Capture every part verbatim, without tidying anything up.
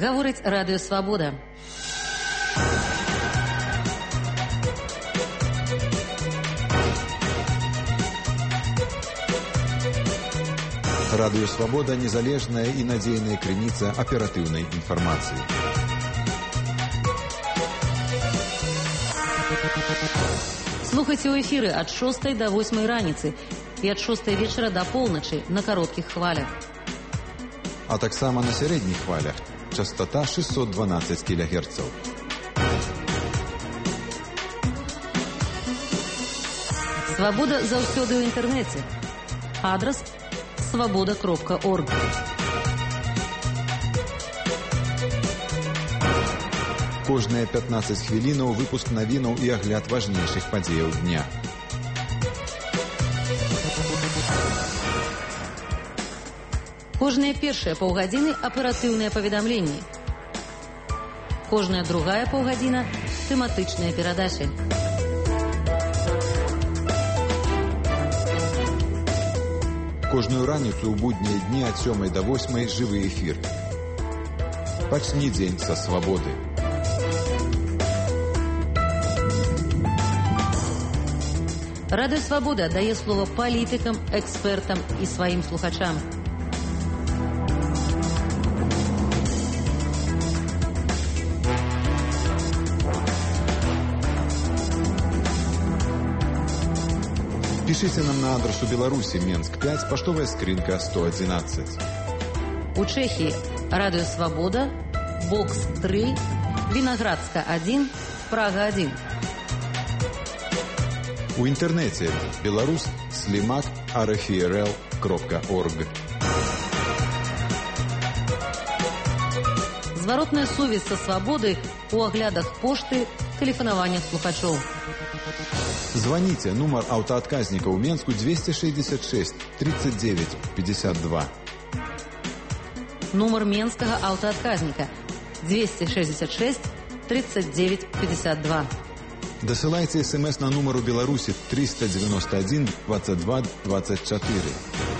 Гаворыць Радыё Свабода. Радыё Свабода – незалежная і надзейная крыніца аператыўнай інфармацыі. Слухайце ў эфіры ад шостай да восьмай раніцы і ад шостай вечара да поўначы на кароткіх хвалях. А таксама на сярэдніх хвалях. Частота шестьсот дванадцать кілогерцаў. Свабода заўсёды ў інтэрнэце. Адрас свабода кропка орг. Кожныя пятнаццаць хвілінаў выпуск навінаў і агляд важнейшых падзеяў дня. Кожныя першыя паўгадзіны аператыўныя паведамленні. Кожная другая паўгадзіна тэматычныя перадачы. Кожную раніцу ў буднія дні ад сёмай да восьмай жывы эфір. Пачні дзень са свабоды. Радыё Свабода дае слова палітыкам, экспертам і сваім слухачам. Пишите нам на адрес у Беларуси, Менск пять, поштовая скринка сто одиннадцать. У Чехии Радио Свобода, Бокс три, Виноградска один, Прага один. У интернете Беларусь, Слимак, арфрл кропка орг. Зворотная сувязь со свободой у оглядах пошты, телефонованиях слухачоў. Звоните, номер автоотказника у Менску двести шестьдесят шесть тридцать девять пятьдесят два. Номер Менского автоотказника двести шестьдесят шесть тридцать девять пятьдесят два. Досылайте смс на номер у Беларуси триста девяносто один двадцать два двадцать четыре.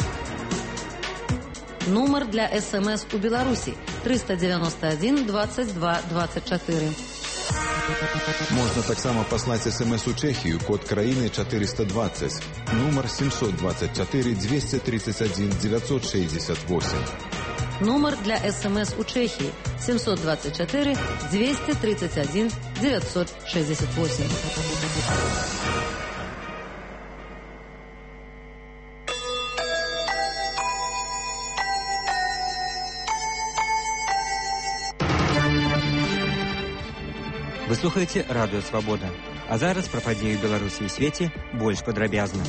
Номер для смс у Беларуси триста девяносто один двадцать два двадцать четыре. Можно таксама паслаць смс у Чехию, код краіны четыреста двадцать, номер семьсот двадцать четыре двести тридцать один девятьсот шестьдесят восемь. Номер для смс у Чехии семьсот двадцать четыре двести тридцать один девятьсот шестьдесят восемь. Вы слухаеце Радыё Свабода. А зараз пра падзеі ў Беларусі і свеце больш падрабязна.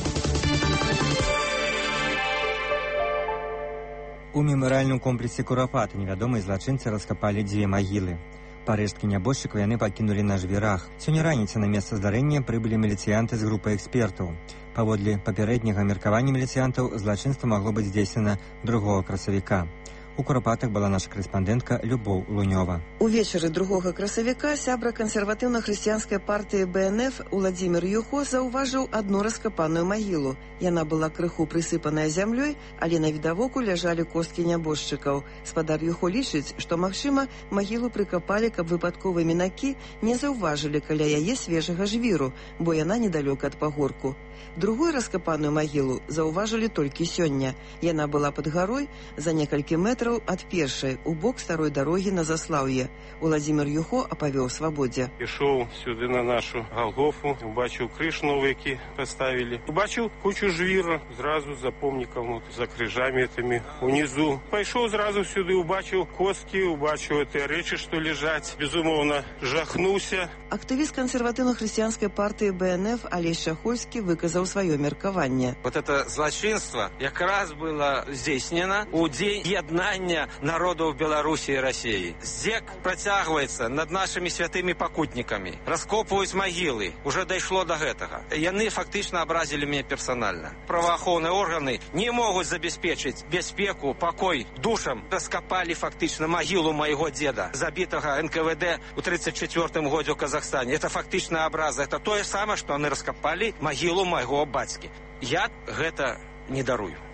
У мемарыяльным комплексе Курапат невядомыя злачынцы раскапалі дзве магілы. Парэшткі нябожчыкаў яны пакінулі на жвірах. Сёння раніцай на месца здарэння прыбылі міліцыянты з групай экспертаў. Паводле папярэдняга меркавання міліцыянтаў, злачынства магло быць здзейснена другога красавіка. У Курапатах была наша корэспандэнтка Любоў Лунёва. Увечары другога красавіка сябра кансерватыўна-хрысціянскай партыі бэ эн эф Уладзімір Юхо заўважыў адну раскапаную магілу. Яна была крыху прысыпаная зямлёй, але на відавоку ляжалі косткі нябожчыкаў. Спадар Юхо лічыць, што, магчыма, магілу прыкапалі, каб выпадковыя мінакі не заўважылі каля яе свежага жвіру, бо яна недалёка ад пагорку. Другую раскапаную магілу заўважылі толькі сёння. Яна была пад гарой за некалькі метраў ад першай, у бок старой дарогі на Заслаўе. Уладзімір Юхо апавёў Свабодзе. Ішоў сюды на нашу Галгофу, убачыў крыж новы, які паставілі. Убачыў кучу жвіра, зразу за помнікам, за крыжамі этими унизу. Пайшоў зразу сюды, убачыў косткі, убачыў гэтыя рэчы, што ляжаць. Безумоўна, жахнуўся. Актывіст кансерватыўна-хрысціянскай партыі бэ эн эф Алесь Чахольскі выказаў сваё меркаванне. Вот это злачынство якраз было здзейснена у дзень яднання народаў Беларусі і Расіі. Здзек працягваецца над нашымі святымі пакутнікамі. Раскопваюць магілы. Уже дайшло до гэтага. Яны фактычна абразілі мяне персанальна. Праваахоўныя органы не могуць забяспечыць бяспеку, пакой душам. Раскапалі фактычна магілу майго дзеда, забітага эн ка вэ дэ у тридцать четвёртым годзе ў Казахстане. Это фактычная абраза. Это тое самае, што яны раскапалі магілу майго бацькі. Я гэта не дарую.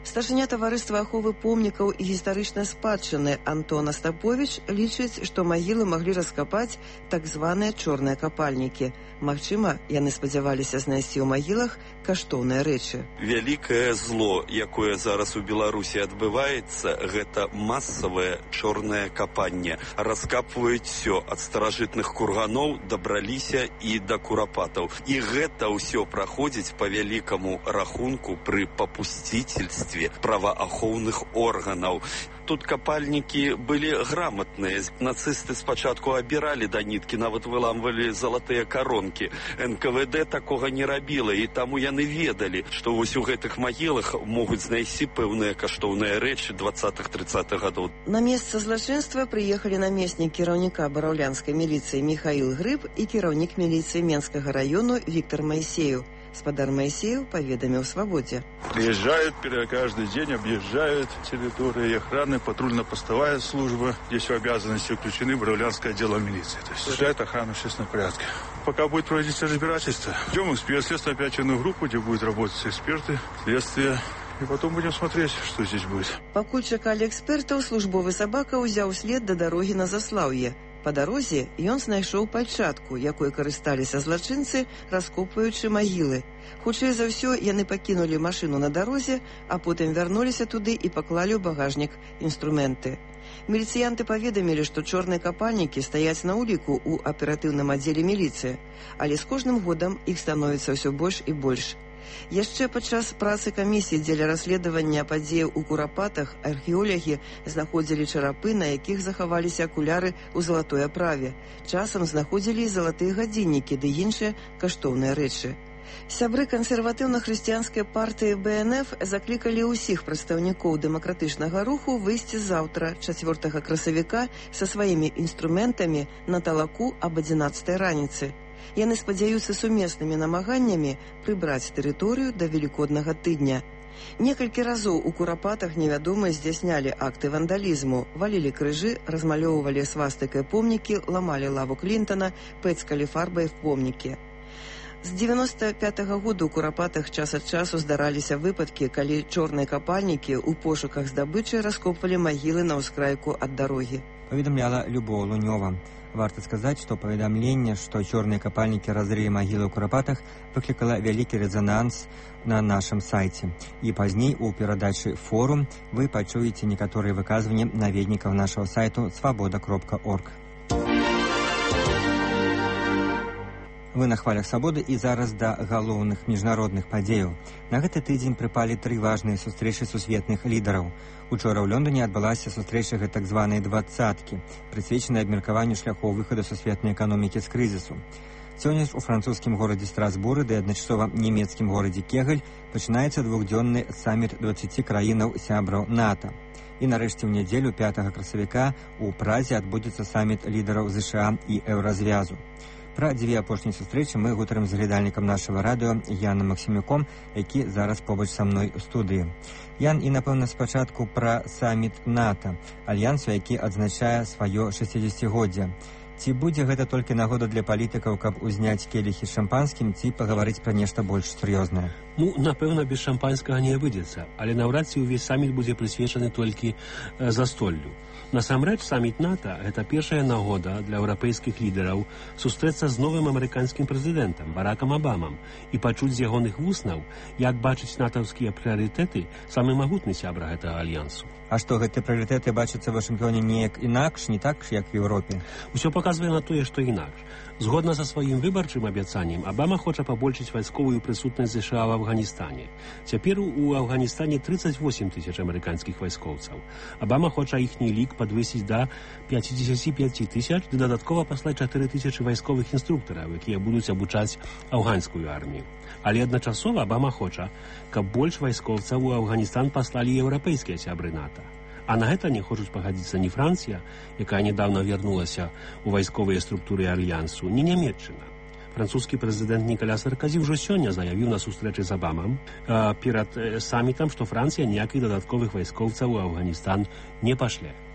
Старшыня таварыства аховы помнікаў і гістарычнай спадчыны Антон Астаповіч лічыць, што магілы маглі раскапаць так званыя чорныя капальнікі. Магчыма, яны спадзяваліся знайсці ў магілах каштоўныя рэчы. Вялікае зло, якое зараз у Беларусі адбываецца, гэта масавае чорнае капанне. Раскапваюць все ад старажытных курганоў дабраліся і да курапатаў. І гэта ўсё праходзіць па вялікаму рахунку пры папусцительстве праваахоўных органаў. Тут капальнікі былі грамотныя. Нацысты спачатку абіралі да ніткі, нават выламвалі залатыя коронкі. эн ка вэ дэ такога не рабіла, і таму яны ведалі, што вось у гэтых магілах могуць знайсці пэўныя каштоўныя рэчы двадцатых-трыццатых гадоў. На месца злачынства прыехалі намеснік кіраўніка бараўлянскай міліцыі Михаил Грыб і кіраўнік міліцыі Менскага району Виктор Моисеев. Спадар Моисеев поведомил «Свободе». Приезжают каждый день, объезжают территории охраны, патрульно-постовая служба. Здесь в обязанности включены баравлянское отдел милиции. То есть осуществляет охрану общественного порядка. Пока будет проводиться разбирательство, идем в следственную оперативную группу, где будут работать эксперты, следствие. И потом будем смотреть, что здесь будет. Пакуль чакалі экспертаў, службовы сабака ўзяў след да дарогі на Заслаўе. Па дарозе ён знайшоў пальчатку, якой карысталіся злачынцы, раскопваючы магілы. Хутчэй за ўсё, яны пакінулі машыну на дарозе, а потым вярнуліся туды і паклалі ў багажнік інструменты. Міліцыянты паведамілі, што чорныя капальнікі стаяць на ўліку ў аператыўным аддзеле міліцыі, але з кожным годам іх становіцца ўсё больш і больш. Яшчэ падчас працы камісіі дзеля расследавання падзеяў у курапатах археолагі знаходзілі чарапы, на якіх захаваліся акуляры ў залатой аправе. Часам знаходзілі і залатыя гадзіннікі ды іншыя каштоўныя рэчы. Сябры кансерватыўна-хрысціянскай партыі бэ эн эф заклікалі ўсіх прадстаўнікоў дэмакратычнага руху выйсці заўтра, чацвёртага красавіка, са сваімі інструментамі на талаку аб адзінаццатай раніцы. Яны спадзяюцца сумеснымі намаганнямі прыбраць тэрыторыю да велікоднага тыдня. Некалькі разоў у курапатах невядомыя здзяйснялі акты вандалізму, валілі крыжы, размалёўвалі свастыкай помнікі, ламалі лаву Клінтана, пэцкалі фарбай в помнікі. З дзевяноста пятага года ў курапатах час ад часу здараліся выпадкі, калі чорныя капальнікі ў пошуках здабычы раскопвалі магілы на ўскрайку ад дарогі. Паведамляла Любоў Лунёва. Варта сказаць, што паведамленне, што чорныя капальнікі разрылі магілы ў курапатах, выклікала вялікі рэзананс на нашым сайце. І пазней у перадачы «Форум» вы пачуеце некаторыя выказванні наведнікаў нашага сайту свабода кропка орг. Вы на хвалях свабоды і зараз да галоўных міжнародных падзеяў. На гэты тыдзень прыпалі тры важныя сустрэчы сусветных лідараў. Учора ў Лондоне адбылася сустрэча так званай двадцаткі, прысвечаная абмеркаванню шляхоў выхаду сусветнай эканомікі з крызісу. Сёння ж у французскім горадзе Страсбуры ды адначасова нямецкім горадзе Кегаль пачынаецца двухдзённы саміт дваццаці краінаў сябраў НАТО. І нарэшце ў нядзелю пятага красавіка у Празе адбудзецца саміт лідараў ЗША і Еўразвязу. Пра дзве апошнія сустрэчы мы гутарым з глядальнікам нашага радыё Яном Максімюком, які зараз побач са мной у студыі. Ян, і, напэўна, спачатку пра саміт НАТО, альянсу, які адзначае сваё шэсцідзесяцігоддзе. Ці будзе гэта толькі нагода для палітыкаў, каб узняць келіхі з шампанскім, ці пагаварыць пра нешта больш сур'ёзнае? Ну, напэўна, без шампанскага не абыдзецца, але наўрад ці ўвесь саміт будзе прысвечаны толькі э, застоллю. Насамрэч, саміт НАТО – гэта першая нагода для еўрапейскіх лідараў сустрэцца з новым амерыканскім прэзідэнтам Баракам Абамам і пачуць з ягоных вуснаў, як бачыць натаўскія прыярытэты самы магутны сябра гэтага альянсу. А што, гэтыя прыярытэты бачацца ў Вашынгтоне неяк інакш, не так, як в Еўропе? Усё паказвае на тое, што інакш. Згодна са сваім выбарчым абяцаннем, Абама хоча пабольшыць вайсковую прысутнасць ЗША ў Афганістане. Цяпер у Афганістане тридцать восемь тысяч амерыканскіх вайскоўцаў. Абама хоча іхні лік падвысіць да пятьдесят пять тысяч, ды дадаткова паслаць чатыры тысячы вайсковых інструктараў, якія будуць абучаць афганскую армію. Але адначасова Абама хоча, каб больш вайскоўцаў у Афганістан паслалі еўрапейскія сябры НАТО. А на гэта не хочуць пагадзіцца ні Францыя, якая недавно вярнулася ў вайсковыя структуры альянсу, ні Нямецчына. Французскі прэзідэнт Ніколя Саркозі ўжо сёння заявіў на сустрэчы з Абамам э, перад э, самітам, што Францыя ніякіх дадатковых вайскоўцаў у Афганістан не пашле.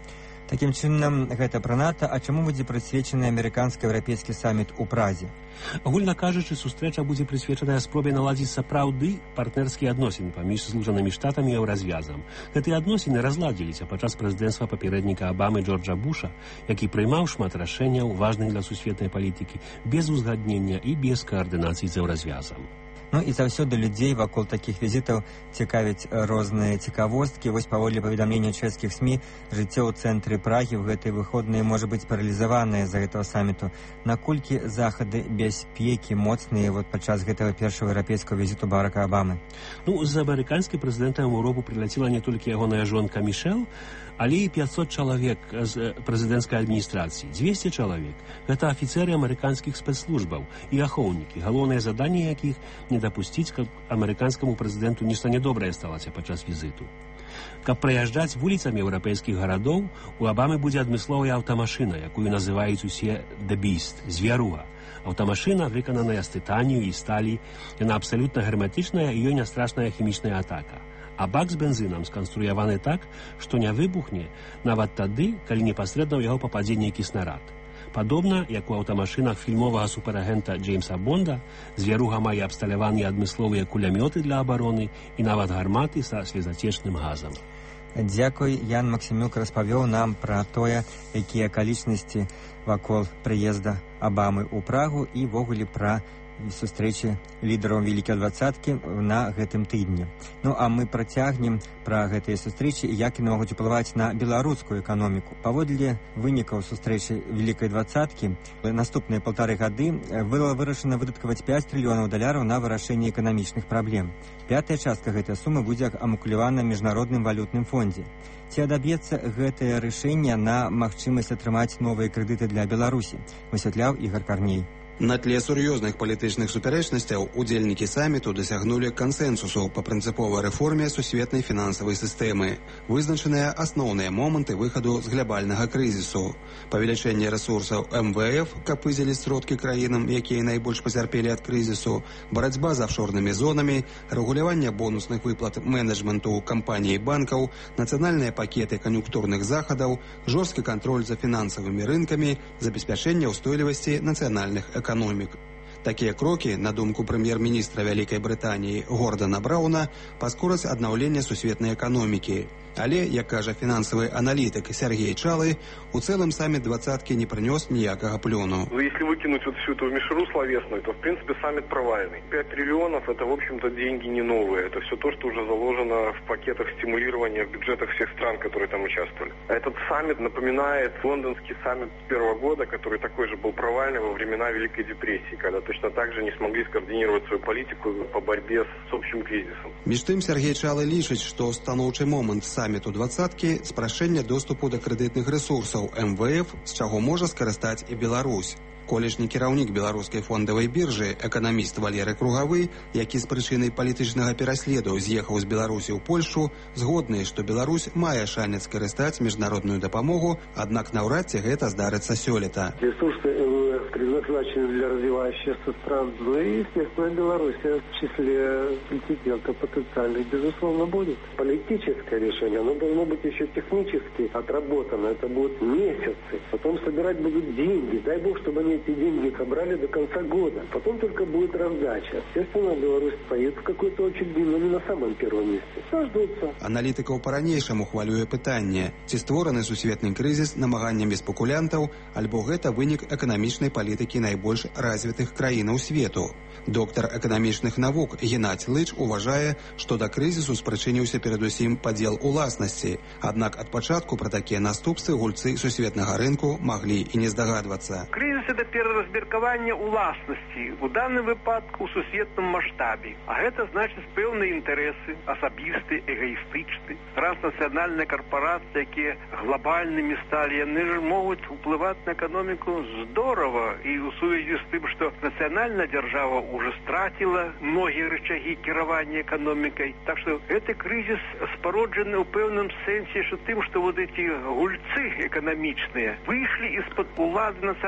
Такім чынам, гэта пра НАТО, а чаму будзе прысвечаны амерыканска-еўрапейскі саміт у Празе? Агульна кажучы, сустрэча будзе прысвечаная спробе наладзіць сапраўды партнерскія адносіны паміж Злучанымі Штатамі і Еўразвязам. Гэтыя адносіны разладзіліся падчас прэзідэнцтва папярэдніка Абамы Джорджа Буша, які прыймаў шмат рашэнняў, важных для сусветнай палітыкі, без узгаднення і без каардынацыі з Еўразвязам. Ну і заўсёды людзей вакол такіх візітаў цікавяць розныя цікавосткі. Вось паводле паведамлення чэшскіх СМІ, жыццё ў цэнтры Прагі ў гэтыя выходныя можа быць паралізаванае з-за гэтага саміту. Наколькі захады бяспекі моцныя вот падчас гэтага першага еўрапейскага візіту Барака Абамы? Ну, з амерыканскай прэзідэнтам у Еўропу прилетела не толькі ягоная жонка Мішэл, але і пятьсот чалавек з прэзідэнцкай адміністрацыі, дзвесце чалавек. Гэта афіцеры амерыканскіх спецслужбаў і ахоўнікі, галоўнае заданне якіх не дапусціць, каб амерыканскаму прэзідэнту нешта нядобрае сталася падчас візіту. Каб праязджаць вуліцамі еўрапейскіх гарадоў, у Абамы будзе адмысловая аўтамашына, якую называюць усе «The Beast» – звяруга. Аўтамашына выкананая з тытанію і сталі, яна абсалютна герметычная і ёй не страшная хімічная атака. А бак з бензынам сканструяваны так, што не выбухне нават тады, калі непасрэдна ў яго пападзе нейкі снарад. Падобна, як у аўтамашынах фільмовага суперагента Джеймса Бонда, звяруга мае абсталяваныя адмысловыя кулямёты для абароны і нават гарматы са слезацечным газам. Дзякуй, Ян Максімюк распавёў нам пра тое, якія акалічнасці вакол прыезда Абамы ў Прагу і ввогуле пра сустрэчы лідараў Вялікай двадцаткі на гэтым тыдні. Ну, а мы працягнем пра гэтыя сустрэчы і як яны могуць уплываць на беларускую эканоміку. Паводле вынікаў сустрэчы Вялікай двадцаткі, наступныя паўтары гады было вырашана выдаткаваць пяць трыльёнаў даляраў на вырашэнне эканамічных праблем. Пятая частка гэтай сумы будзе амакулявана міжнародным валютным фондзе. Ці адаб'ецца гэтае рашэнне на магчымасць атрымаць новыя крэдыты для Беларусі, высвятляў Ігор Карней. На тле сур'ёзных палітычных супярэчнасцяў удзельнікі саміту дасягнулі кансэнсусу па прынцыповай рэформе сусветнай фінансавай сістэмы. Вызначаныя асноўныя моманты выхаду з глобальнага крызісу. Павелічэнне рэсурсаў эм вэ эф, каб выдзеліць сродкі краінам, якія найбольш пацярпелі ад крызісу, барацьба з афшорнымі зонамі, рэгуляванне бонусных выплат менеджменту кампаній і банкаў, нацыянальныя пакеты кан'юнктурных захадаў, жорсткі кантроль за фінансавымі рынкамі, забеспячэнне ўстойлівасці нацыянальных эканомік. эканомік. Такія крокі, на думку прэм'ер-міністра Вялікай Брытаніі Гордана Брауна, паскораць аднаўленне сусветнай эканомікі. Але, як кажа фінансавы аналітык Сергей Чалы, у целом саммит двадцатки не принес никакого плёну. Ну, если выкинуть вот всю эту мишуру словесную, то, в принципе, саммит провальный. пять триллионов – это, в общем-то, деньги не новые. Это все то, что уже заложено в пакетах стимулирования в бюджетах всех стран, которые там участвовали. Этот саммит напоминает лондонский саммит первого года, который такой же был провальный во времена Великой депрессии, когда точно так же не смогли скоординировать свою политику по борьбе с общим кризисом. Между тем, Сергей Чалы лічыць, што станоўчы момант саммиту двадцатки – спрашэнне доступу до крэдытных ресурсаў эм вэ эф, з чаго можа скарыстаць і Беларусь. Колішні кіраўнік беларускай фондавай біржы, эканаміст Валеры Кругавы, які з прычынай палітычнага пераследу з'ехаў з Беларусі ў Польшу, згодны, што Беларусь мае шанец скарыстаць міжнародную дапамогу, аднак наўрад ці гэта здарыцца сёлета. Ресурсы эм вэ эф предназначены для развивающихся стран, ну и, естественно, Беларусь в числе претендентов потенциальных, безусловно, будет. Политическое решение, оно должно быть еще технически отработано, это будут месяцы. Потом собирать будут деньги, дай бог, чтобы они эти деньги собрали до конца года. Потом только будет раздача. Естественно, Беларусь поедет в какой-то очереди, но не на самом первом месте. Дождутся. Аналітыкаў па-ранейшаму хвалюе пытанне, ці створаны сусветны крызіс намаганнямі спекулянтаў, альбо гэта вынік эканамічнай палітыкі найбольш развітых краінаў свету. Доктар эканамічных навук Геннадзь Лыч уважае, што да крызісу спрычыніўся перадусім падзел уласнасці. Аднак ад пачатку пра такія наступствы гульцы сусветнага рынку маглі і не здагадвацца. Кризис – это переразмеркование уласности, у данном выпадку у сусветном масштабе. А это значит певные интересы, особисты, эгоистичны. Транснациональные корпорации, которые глобальными стали, они же могут впливать на экономику здорово. И в связи с тем, что национальная держава уже стратила многие рычаги керования экономикой. Так что этот кризис спороджен в певном сенсе, что тем, что вот эти гульцы экономичные вышли из-под улады национальных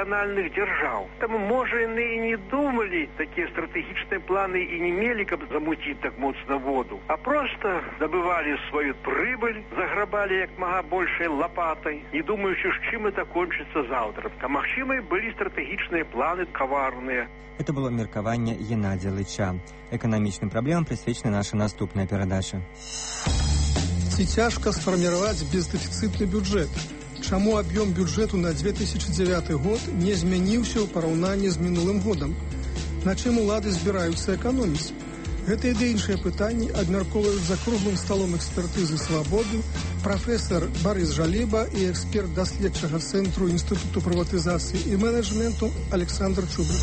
іншых дзяржаў. Таму, можа, яны і не думалі такія стратэгічныя планы і не мелі, каб замуціць так моцна воду, а проста забывалі сваю прыбыль, заграбалі як мага большай лапатай, не думаючы, з чым это кончыцца заўтра. А магчыма, былі стратэгічныя планы каварныя. Это было меркаванне Геннадзя Лыча. Эканамічным праблемам прысвечана наша наступная перадача. Ці цяжка сфарміраваць бездэфіцытны бюджэт? Чаму аб'ём бюджэту на две тысячи девятый год не змяніўся ў параўнанні з мінулым годам? На чым улады збіраюцца эканоміць? Гэта і іншыя пытанні абмяркоўваюць за круглым сталом экспертызы «Свабоды» прафесор Барыс Жалеба і эксперт даследчага цэнтру Інстытуту прыватызацыі і менеджменту Александр Чубрык.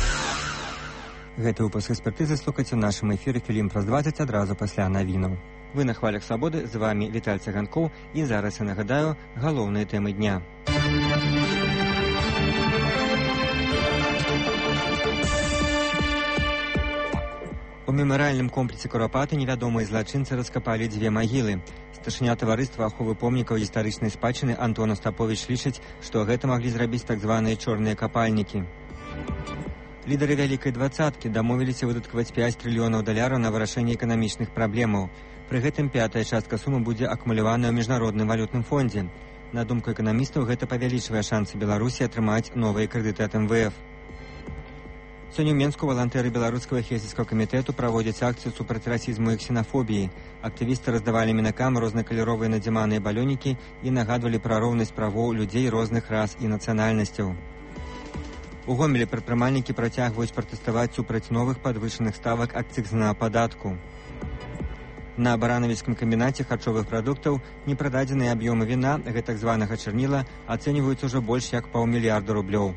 Гэты выпуск экспертызы слухайце ў нашым эфіры хвілін праз дваццаць адразу пасля навінаў. Вы на хвалях «Свабоды», з вами Віталь Цыганкоў, і зараз я нагадаю галоўныя тэмы дня. У мемарыяльным комплексе Курапаты невядомыя злачынцы раскапалі дзве магілы. Старшыня таварыства аховы помнікаў гістарычнай спадчыны Антон Остапович лічыць, што гэта маглі зрабіць так званыя чорныя капальнікі. Лідары вялікай дваццаткі дамовіліся выдаткаваць пяць трыльёнаў даляраў на вырашэнне эканамічных праблемаў. Пры гэтым пятая частка сумы будзе акумуляваная ў міжнародным валютным фондзе. На думку эканамістаў, гэта павялічвае шансы Беларусі атрымаць новыя крэдыты ад эм вэ эф. Сёння ў Менску валантэры беларускага хельсінскага камітэту праводзяць акцыю супраць расізму і ксенафобіі. Актывісты раздавалі мінакам рознакаляровыя надзіманыя балёнікі і нагадвалі пра роўнасць правоў людзей розных рас і нацыянальнасцяў. У Гомелі прадпрымальнікі працягваюць пратэставаць супраць новых падвышаных ставак акцызнага падатку. На баранавіцкім камбінаце харчовых прадуктаў непрададзеныя аб'ёмы віна, гэтак званага чарніла, ацэньваюць ужо больш як паўмільярда рублёў.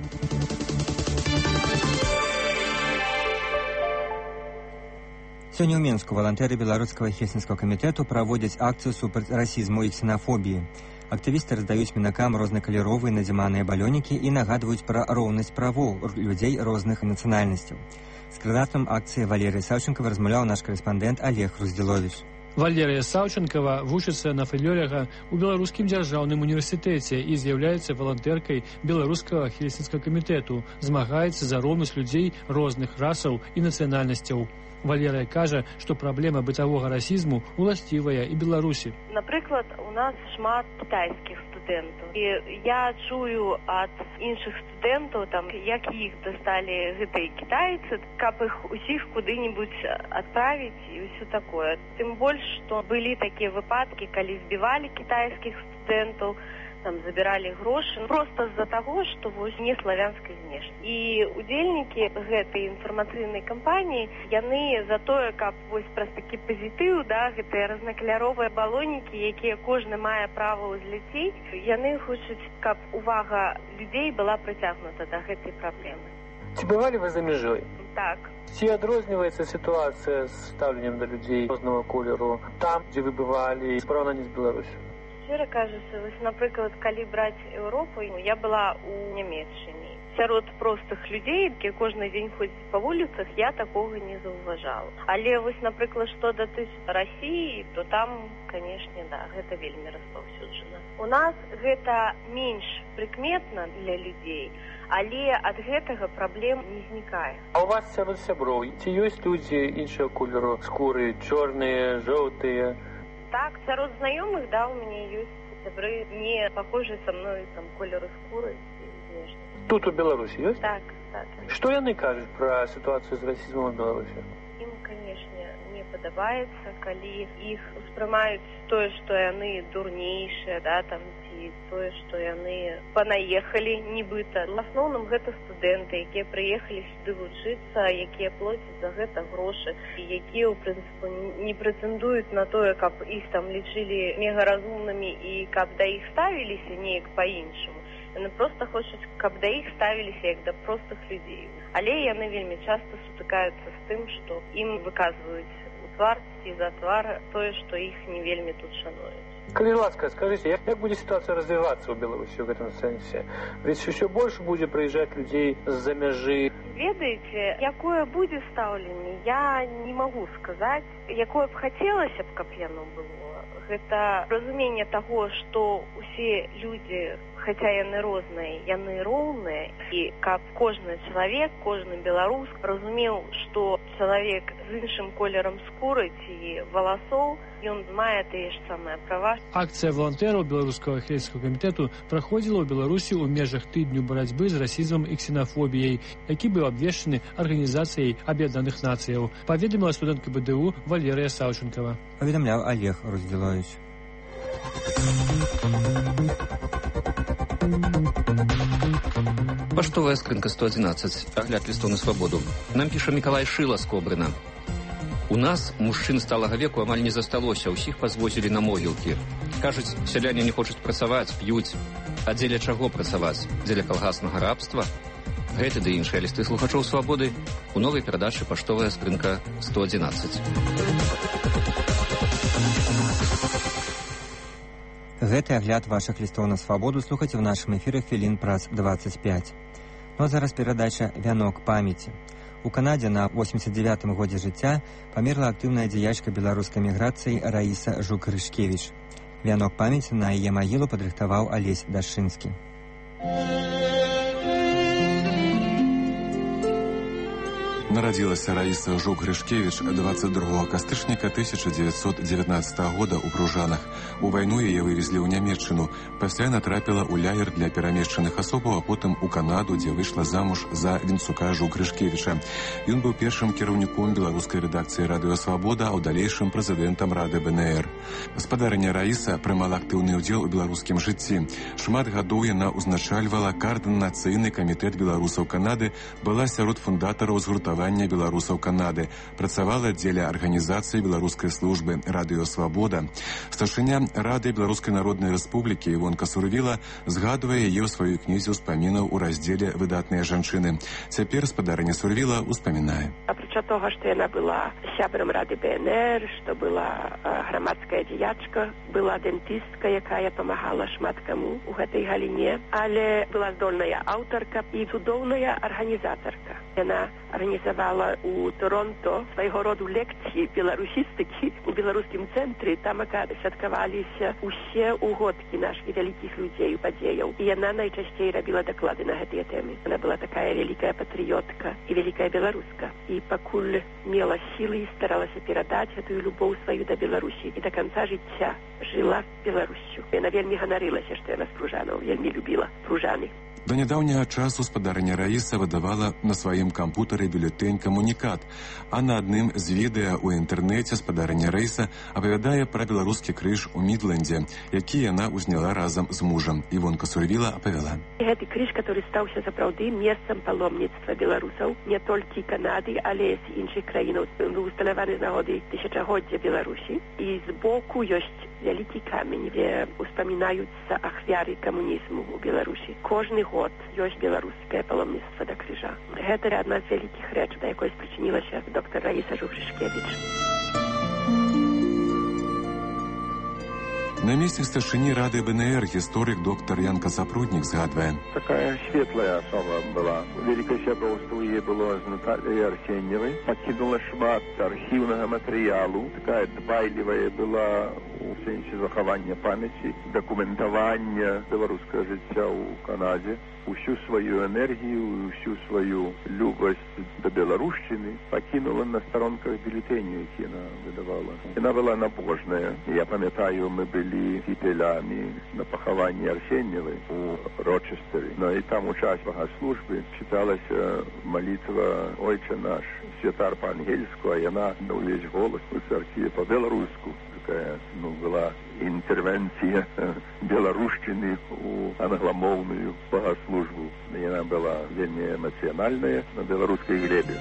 Сёння ў Менску валантэры беларускага хельсінскага камітэту праводзяць акцыю супраць расізму і ксенафобіі. Актывісты раздаюць мінакам рознакаляровыя надзіманыя балёнікі і нагадваюць пра роўнасць правоў людзей розных нацыянальнасцяў. З кранатам акцыі Валерыя Саўченкава размаўляў наш карэспандэнт Олег Руздзіловіч. Валерыя Саўченкава вучыцца на філёлага ў Беларускім дзяржаўным універсітэце і з'яўляецца валантэркай беларускага хельсінскага камітэту, змагаецца за роўнасць людзей розных расаў і нацыянальнасцяў. Валерыя кажа, што праблема бытавога расізму уласцівая і Беларусі. Напрыклад, у нас шмат кітайскіх студэнтаў. І я чую ад іншых студэнтаў, там, як іх дасталі гэтыя кітайцы, каб іх усіх куды-небудзь адправіць і ўсё такое. Тым больш, што былі такія выпадкі, калі збівалі кітайскіх студэнтаў, там забіралі грошы проста з-за таго, што вось не славянскай знешні. І удзельнікі гэтай інфармацыйнай кампаніі, яны за тое, каб вось праз такі пазітыў, да, гэтыя рознакаляровыя балонікі, якія кожны мае права ўзляцець, яны хочуць, каб увага людзей была прыцягнута да гэтай праблемы. Ці бывалі вы за мяжой? Так. Ці адрозніваецца сітуацыя з стаўленнем да людзей рознага колеру там, дзе вы бывалі, і параўнанні з Беларусю? Шчыра кажучы, вось, напрыклад, калі браць Еўропу, я была ў Нямецчыне. Сярод простых людзей, якія кожны дзень ходзяць па вуліцах, я такога не заўважала. Але вось, напрыклад, што датычыцца Расіі, то там, канешне, да, гэта вельмі распаўсюджана. У нас гэта менш прыкметна для людзей, але ад гэтага праблем не знікае. А у вас сярод сяброў ці ёсць людзі іншага колеру скуры, чорныя, жоўтыя? Так, сярод знаёмых, да, у мяне ёсць сябры не похожыя са мной там колеру скуры і знешні. Тут у Беларусі ёсць? Так, так. Што яны кажуць пра сітуацыю з расізмам у Беларусі? Ім, канешне, не падабаецца, калі іх успрымаюць тое, што яны дурнейшыя, да, там, ці тое, што яны панаехалі нібыта. В асноўным гэта студэнты, якія прыехалі сюды вучыцца, якія плоцяць за гэта грошы, і якія, у прынцыпе, не прэтэндуюць на тое, каб іх там лічылі мегаразумнымі і каб да іх ставіліся неяк па-іншаму. Яны проста хочуць, каб да іх ставіліся як да простых людзей. Але яны вельмі часта сутыкаюцца з тым, што ім выказваюць у твар ці за твар тое, што іх не вельмі тут шануюць. Калі ласка, скажыце, як, як будзе сітуацыя развівацца ў Беларусі ў гэтым сэнсе? Ведь ўсё больш будзе прыязджаць людзей з-за мяжы. Ведаеце, якое будзе стаўленне, я не магу сказаць. Якое б хацелася б, каб яно было. Гэта разуменне таго, што усе людзі хаця яны розныя, яны роўныя, і каб кожны чалавек, кожны беларус разумеў, што чалавек з іншым колерам скуры ці валасоў, ён мае тыя ж самыя права. Акцыя валантэраў беларускага хельсінскага камітэту праходзіла ў Беларусі ў межах тыдню барацьбы з расізмам і ксенафобіяй, які быў абвешчаны Арганізацыяй Аб'яднаных Нацыяў, паведаміла студэнтка БДУ Валерыя Саўчынкава. Паведамляў Олег Руздзілович. Паштовая скрынка сто одиннадцать. Агляд лістоў на свабоду. Нам піша Мікалай Шыла з Кобрына. У нас мужчын сталага веку амаль не засталося, усіх пазвозілі на могілкі. Кажуць, сяляне не хочуць працаваць, п'юць. А дзеля чаго працаваць? Дзеля калгаснага рабства? Гэты ды іншыя лісты слухачоў свабоды у новай перадачы «Паштовая скрынка сто одиннадцать». Гэты агляд вашых лістоў на свабоду слухайце ў нашым эфіры хвілін праз двадцать пять. Ну а зараз перадача «Вянок памяці». У Канадзе на восемьдесят девятым годзе жыцця памерла актыўная дзеячка беларускай міграцыі Раіса Жук-Грышкевіч. Вянок памяці на яе магілу падрыхтаваў Алесь Дашынскі. Нарадзілася Раіса Жук-Грышкевіч двадцать другога кастрычніка тысяча девятьсот девятнадцатого года ў Пружанах. У вайну яе вывезлі ў Нямецчыну. Пасля яна трапіла ў ляер для перамешчаных асобаў, а потым у Канаду, дзе выйшла замуж за Вінцука Жук-Грышкевіча. Ён быў першым кіраўніком беларускай рэдакцыі «Радыё Свабода», а ў далейшым прэзідэнтам Рады БНР. Гаспадарыня Раіса прымала актыўны ўдзел у беларускім жыцці. Шмат гадоў яна ўзначальвала каардынацыйны камітэт беларусаў Канады, была сярод фундатараў згуртавання беларусаў Канады, працавала дзеля арганізацыі беларускай службы «Радыё Свабода». Старшыня Рады Беларускай Народнай Рэспублікі Івонка Сурвіла згадвае яе ў сваёй кнізе ўспамінаў у раздзеле «Выдатныя жанчыны». Цяпер спадарыня Сурвіла ўспамінае. Апрача того, што яна была сябрам Рады БНР, што была грамадская дзеячка, была дэнтыстка, якая памагала шмат каму у гэтай галіне, але была здольная аўтарка і цудоўная арганізатарка. Яна арганізавала у Торонто свайго роду лекцыі беларусістыкі у беларускім цэнтры. Там святкаваліся усе угодкі нашых вялікіх людзей, падзеяў. І яна найчасцей рабіла даклады на гэтыя тэмы. Яна была такая вялікая патрыётка і вялікая беларуска. І пакуль мела сілы, старалася перадаць гэтую любоў сваю да Беларусі і да канца жыцця жыла Беларуссю. Яна вельмі ганарылася, што яна з Пружанаў, вельмі любіла Пружаны. До нядаўняга часу спадарыня Раіса выдавала на сваім кампутары бюлетэнь «Камунікат», а на адным з відэа ў інтэрнэце спадарыня Раіса апавядае пра беларускі крыж у Мідлендзе, які яна ўзняла разам з мужам. Івонка Сурвіла апавяла. Гэты крыж, который стаўся сапраўды месцам паломніцтва беларусаў не толькі Канады, але і з іншых краінаў. Быў устанаваны з нагоды тысячагоддзя Беларусі, і збоку ёсць вялікі камень, дзе успамінаюцца ахвяры камунізму ў Беларусі. Кожны год ёсць беларускае паломніцтва да крыжа. Гэта адна з вялікіх рэчаў, да якой спрычынілася доктор Раіса Жук-Грышкевіч. Намеснік старшыні Рады БНР гісторык доктор Янка Запруднік згадвае. Такая светлая асоба была. Вялікае сяброўства яе было з Натальей Арсеньевай. Пакінула шмат архіўнага матэрыялу. Такая дбайлівая была у сэнсе захавання памяці, дакументавання беларускага жыцця ў Канадзе. Усю сваю энергію, усю сваю любасць да беларушчыны пакінула на старонках бюлетэняў, які яна выдавала. Яна была набожная. Я памятаю, мы былі фітэлямі на пахаванні Арсеньевай у Рочестері. Ну і там у час богослужбы читалася молитва «Ойче наш», святар по-ангельску, а яна на увесь голос у церкві по-беларуску. Такая, ну, была интервенция беларушчыны у англамоўную богослужбу. Яна была вельмі эмацыянальная на беларускай глебе.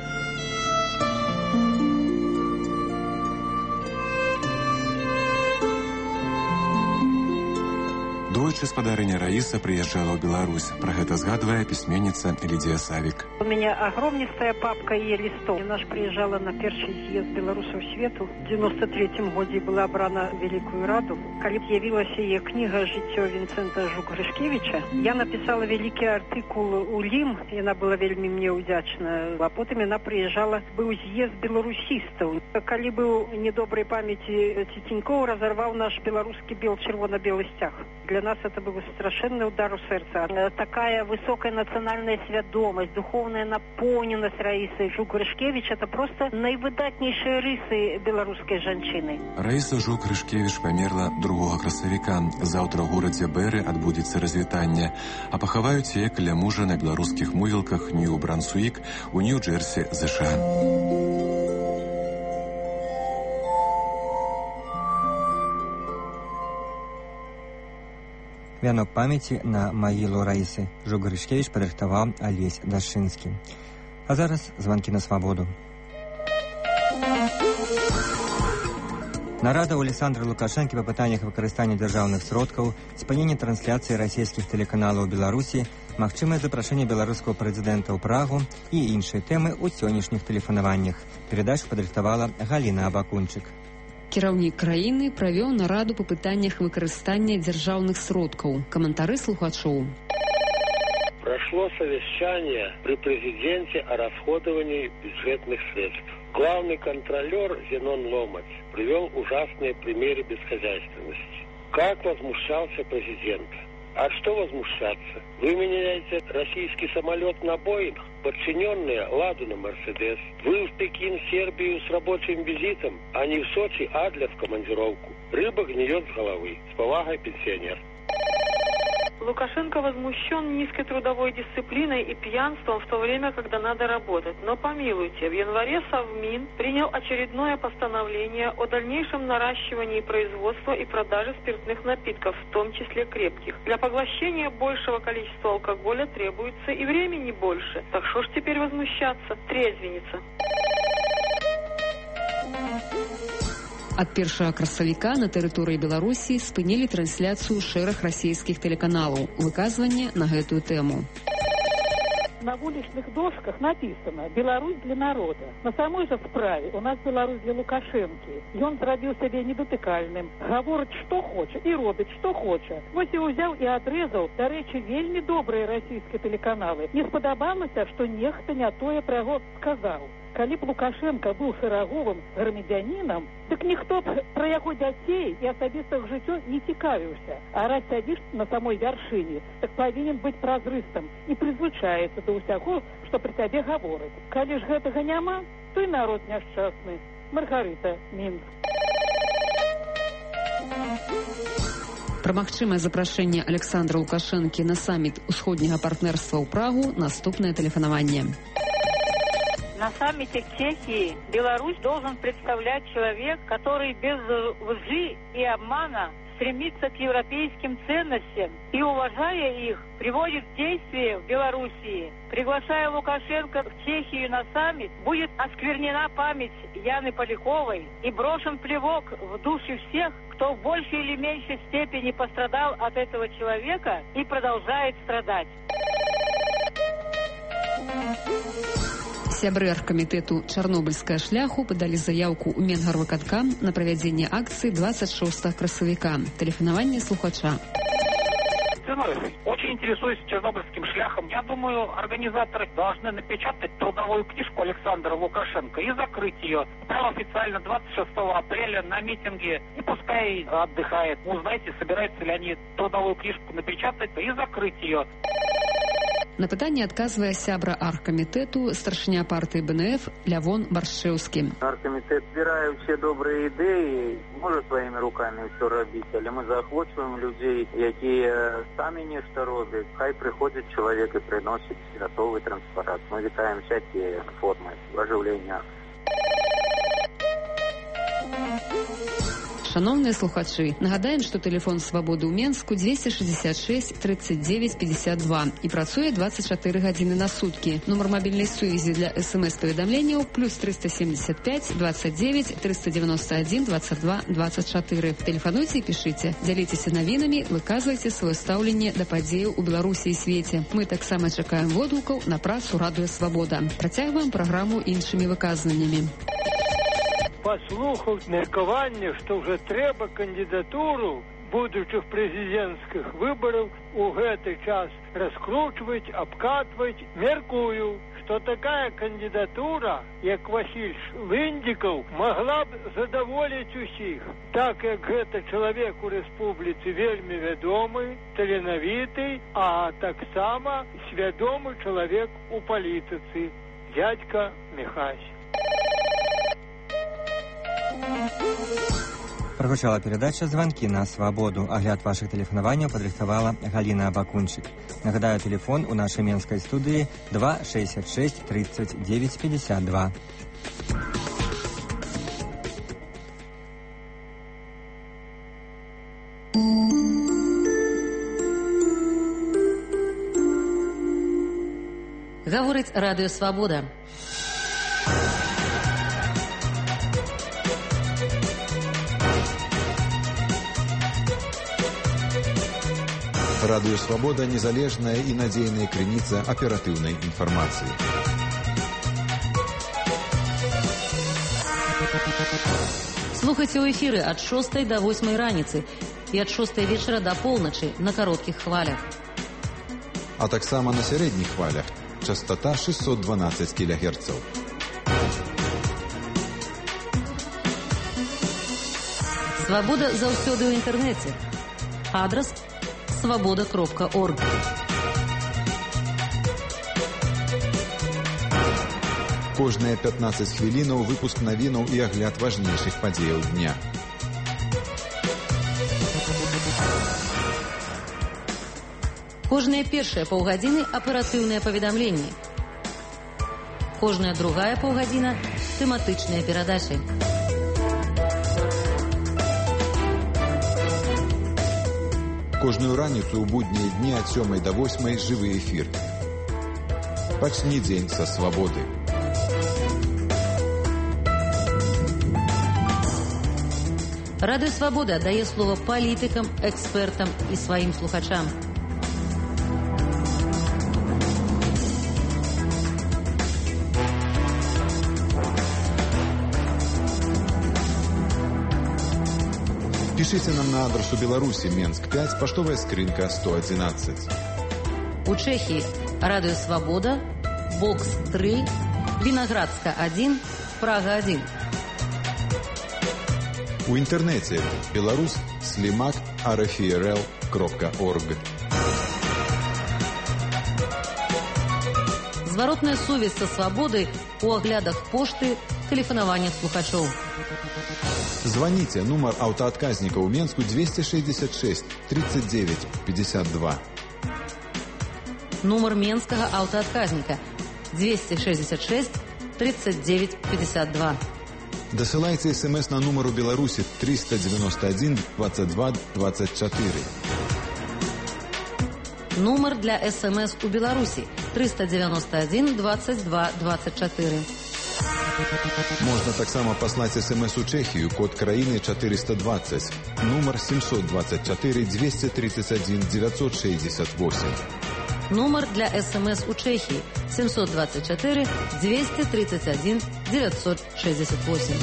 Двойчы спадарыня Раіса прыязджала ў Беларусь. Пра гэта згадвае пісьменніца Лідія Савік. У меня огромнистая папка ее листов. Она же приезжала на первый съезд белорусов свету. В девяносто третьем году была брана Великую Раду. Когда появилась ее книга «Житье Винцента Жук-Грышкевича», я написала великий артикул у Лим, и она была вельми мне удячна. А потом она приезжала, был съезд белорусистов. Когда был недоброй памяти Титеньков, разорвал наш белорусский бел червоно-белый стяг. Для нас это был совершенный удар у сердца. Такая высокая национальная свядомость, духовная наполненность Раисы Жук-Грышкевич — это просто наивыдатнейшие рысы белорусской женщины. Раиса Жук-Грышкевич померла другого красавіка. Завтра ў горадзе Бэры адбудзецца развітанне, а пахаваюць яе каля мужа на беларускіх могілках Нью-Брансуік у Нью-Джерсі, США. Вянок памяці на магілу Раісы Жук-Грышкевич падрыхтаваў Алесь Дашынскі. А зараз званкі на свабоду. Нарада ў Александра Лукашэнкі па пытаннях выкарыстання дзяржаўных сродкаў, спынення трансляцыі расійскіх тэлеканалаў у Беларусі, магчымае запрашэнне беларускага прэзідэнта ў Прагу і іншыя тэмы ў сённяшніх тэлефанаваннях. Перадачу падрыхтавала Галіна Абакунчык. Кіраўнік краіны правёў нараду па пытаннях выкарыстання дзяржаўных сродкаў. Каментары слухачоў. Прошло совещание при президенте о расходовании бюджетных средств. Главный контролер Зенон Ломац привел ужасные примеры бесхозяйственности. Как возмущался президент? А что возмущаться? Вы меняете российский самолет на Боинг, подчиненные Ладу на Мерседес. Вы в Пекин, Сербию с рабочим визитом, а не в Сочи Адлер в командировку. Рыба гниет с головы. С повагой, пенсионер. Лукашенко возмущен низкой трудовой дисциплиной и пьянством в то время, когда надо работать. Но помилуйте, в январе Совмин принял очередное постановление о дальнейшем наращивании производства и продажи спиртных напитков, в том числе крепких. Для поглощения большего количества алкоголя требуется и времени больше. Так что ж теперь возмущаться? Трезвенница. Ад першага красавіка на тэрыторыі Беларусі спынілі трансляцыю шэраг расійскіх тэлеканалаў. Выказванне на гэтую тэму. На уличных досках написано «Беларусь для народа». На самой же справе у нас Беларусь для Лукашэнкі. Ён зрабіў сябе недатыкальным, гаворыць, што хоча, і робіць, што хоча. Вось і ўзяў і адрэзаў, дарэчы, вельмі добрыя расійскія тэлеканалы. Не спадабалася, што нехта не тое пра яго сказаў. Калі б Лукашенко быў шэраговым грамадзянінам, дык ніхто б пра яго дзяцей і асабістых жыццё не цікавіўся. А раз сядзіш на самой вяршыні, так павінен быць празрыстым і прызвычаецца да ўсяго, што пры цябе гаворыць. Калі ж гэтага няма, то і народ няшчасны. Маргарыта, Мінск. Пра магчымае запрашэнне Александра Лукашэнкі на саміт усходняга партнерства ў Прагу наступнае тэлефанаванне. На саммите в Чехии Беларусь должен представлять человек, который без лжи и обмана стремится к европейским ценностям и, уважая их, приводит в действие в Белоруссии. Приглашая Лукашенко в Чехию на саммит, будет осквернена память Яны Поляковой и брошен плевок в души всех, кто в большей или меньшей степени пострадал от этого человека и продолжает страдать. Сябры аргкамітэту «Чарнобыльская шляху» падалі заяўку ў Менгарвыканкам на правядзенне акцыі двадцать шостага красавіка. Тэлефанаванне слухача. Очень интересуюсь чернобыльским шляхом. Я думаю, организаторы должны напечатать трудовую книжку Александра Лукашенко и закрыть ее. Там официально двадцать шестого апреля на митинге. И пускай отдыхает. Узнайте, собираются ли они трудовую книжку напечатать и закрыть ее. На пытанне адказвае сябра аргкамітэту, старшыня партыі Бэ Эн Эф Лявон Баршчэўскі. Аргкамітэт збірае ўсе добрыя ідэі, можа сваімі рукамі ўсё рабіць, але мы заахвочваем людзей, якія самі нешта робяць. Хай прыходзіць чалавек і прыносіць гатовы транспарант. Мы вітаем всякія формы ажыўлення. Шановныя слухачы, нагадаем, што тэлефон свабоды ў Менску двести шестьдесят шесть тридцать девять пятьдесят два і працуе двадцать четыре гадзіны на суткі. Нумар мабільнай сувязі для эс-эм-эс-паведамленняў плюс триста семьдесят пять двадцать девять триста девяносто один двадцать два двадцать четыре. Тэлефануйце і пішыце. Дзяліцеся навінамі, выказвайце сваё стаўленне да падзеяў у Беларусі і свеце. Мы таксама чакаем водгукаў на працу Радыё Свабода. Працягваем праграму іншымі выказваннямі. Паслухаў меркаванне, што ўжо трэба кандыдатуру будучых прэзідэнцкіх выбараў у гэты час раскручваць, абкатваць. Меркую, что такая кандидатура, як Василь Лындзікаў, могла б задоволить усіх, так як гэта чалавек у рэспубліцы вельмі вядомы, таленавіты, а таксама свядомы чалавек у палітыцы, дядька Михась. Прагучала перадача «Звонки на свободу». Агляд ваших тэлефанаванняў падрыхтавала Галина Абакунчык. Нагадаю, тэлефон у нашай менскай студыі два шэсцьдзесят шэсць тридцать девять пятьдесят два. Гаворыць радыё «Свабода». Радыё «Свабода» – незалежная і надзейная крыніца аператыўнай інфармацыі. Слухайце ў эфіры ад шостай да восьмай раніцы і ад шостай вечара да поўначы на кароткіх хвалях. А таксама на сярэдніх хвалях. Частота шестьсот двенадцать килогерцев. Свабода заўсёды ў інтэрнэце. Адрас свабода кропка орг. Кожныя пятнадцать хвілінаў выпуск навінаў і агляд важнейшых падзеяў дня. Кожныя першыя паўгадзіны аператыўныя паведамленні. Кожная другая паўгадзіна тэматычныя перадачы. Кожную раніцу ў буднія дні ад сёмай да восьмай жывы эфір. Пачні дзень са свабоды. Радыё «Свабода» дае слова палітыкам, экспертам і сваім слухачам. Пишите нам на адресу Беларуси, Менск пять, поштовая скринка сто одиннадцать. У Чехии радио «Свобода», Бокс три, Виноградска один, Прага один. У интернете беларус слимак арфрл кропка орг. Зворотная сувязь со свободой у оглядах пошты, телефонованиях слухачоў. Звоните, номер автоотказника у Менску двести шестьдесят шесть тридцать девять пятьдесят два. Номер менскага автоотказника двести шестьдесят шесть тридцать девять пятьдесят два. Досылайте смс на номер у Беларуси триста девяносто один двадцать два двадцать четыре. Номер для смс у Беларуси триста девяносто один двадцать два двадцать четыре. Можно таксама послать смс у Чехию, код краины четыреста двадцать, номер семьсот двадцать четыре двести тридцать один девятьсот шестьдесят восемь. Номер для смс у Чехии семьсот двадцать четыре двести тридцать один девятьсот шестьдесят восемь.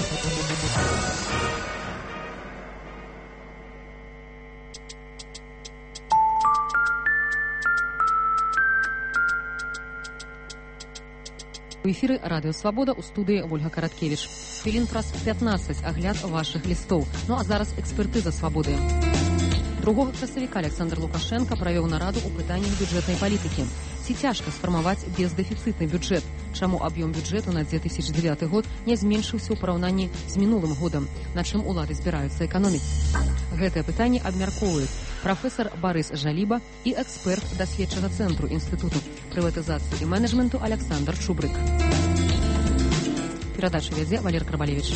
У эфіры радыё «Свабода» у студыі Ольга Караткевіч. Хвілін праз пятнаццаць агляд вашых лістоў. Ну а зараз экспертыза «Свабоды». другога красавіка Александр Лукашенко правёў нараду ў пытаннях бюджэтнай палітыкі. Ці цяжка сфармаваць бездэфіцытны бюджэт? Чаму аб'ём бюджэту на две тысячи девятый год не зменшыўся ў параўнанні з мінулым годам? На чым улады збіраюцца эканоміць? Гэтае пытанне абмяркоўваюць прафесор Барыс Жаліба і эксперт даследчага цэнтру інстытуту прыватызацыі і менеджменту Александр Чубрык. Перадачу вядзе Валер Карбалевіч.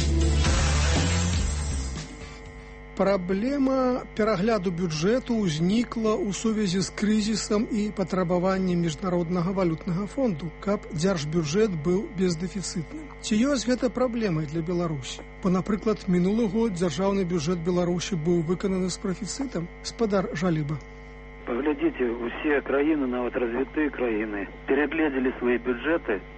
Праблема перагляду бюджэту ўзнікла ў сувязі з крызісам і патрабаваннем міжнароднага валютнага фонду, каб дзяржбюджэт быў бездэфіцытным. Ці ёсць гэта праблемай для Беларусі? Бо, напрыклад, мінулы год дзяржаўны бюджэт Беларусі быў выкананы з прафіцытам. Спадар Жаліба. Поглядите, все краіны, нават развітыя краіны, перагледзелі свае бюджэты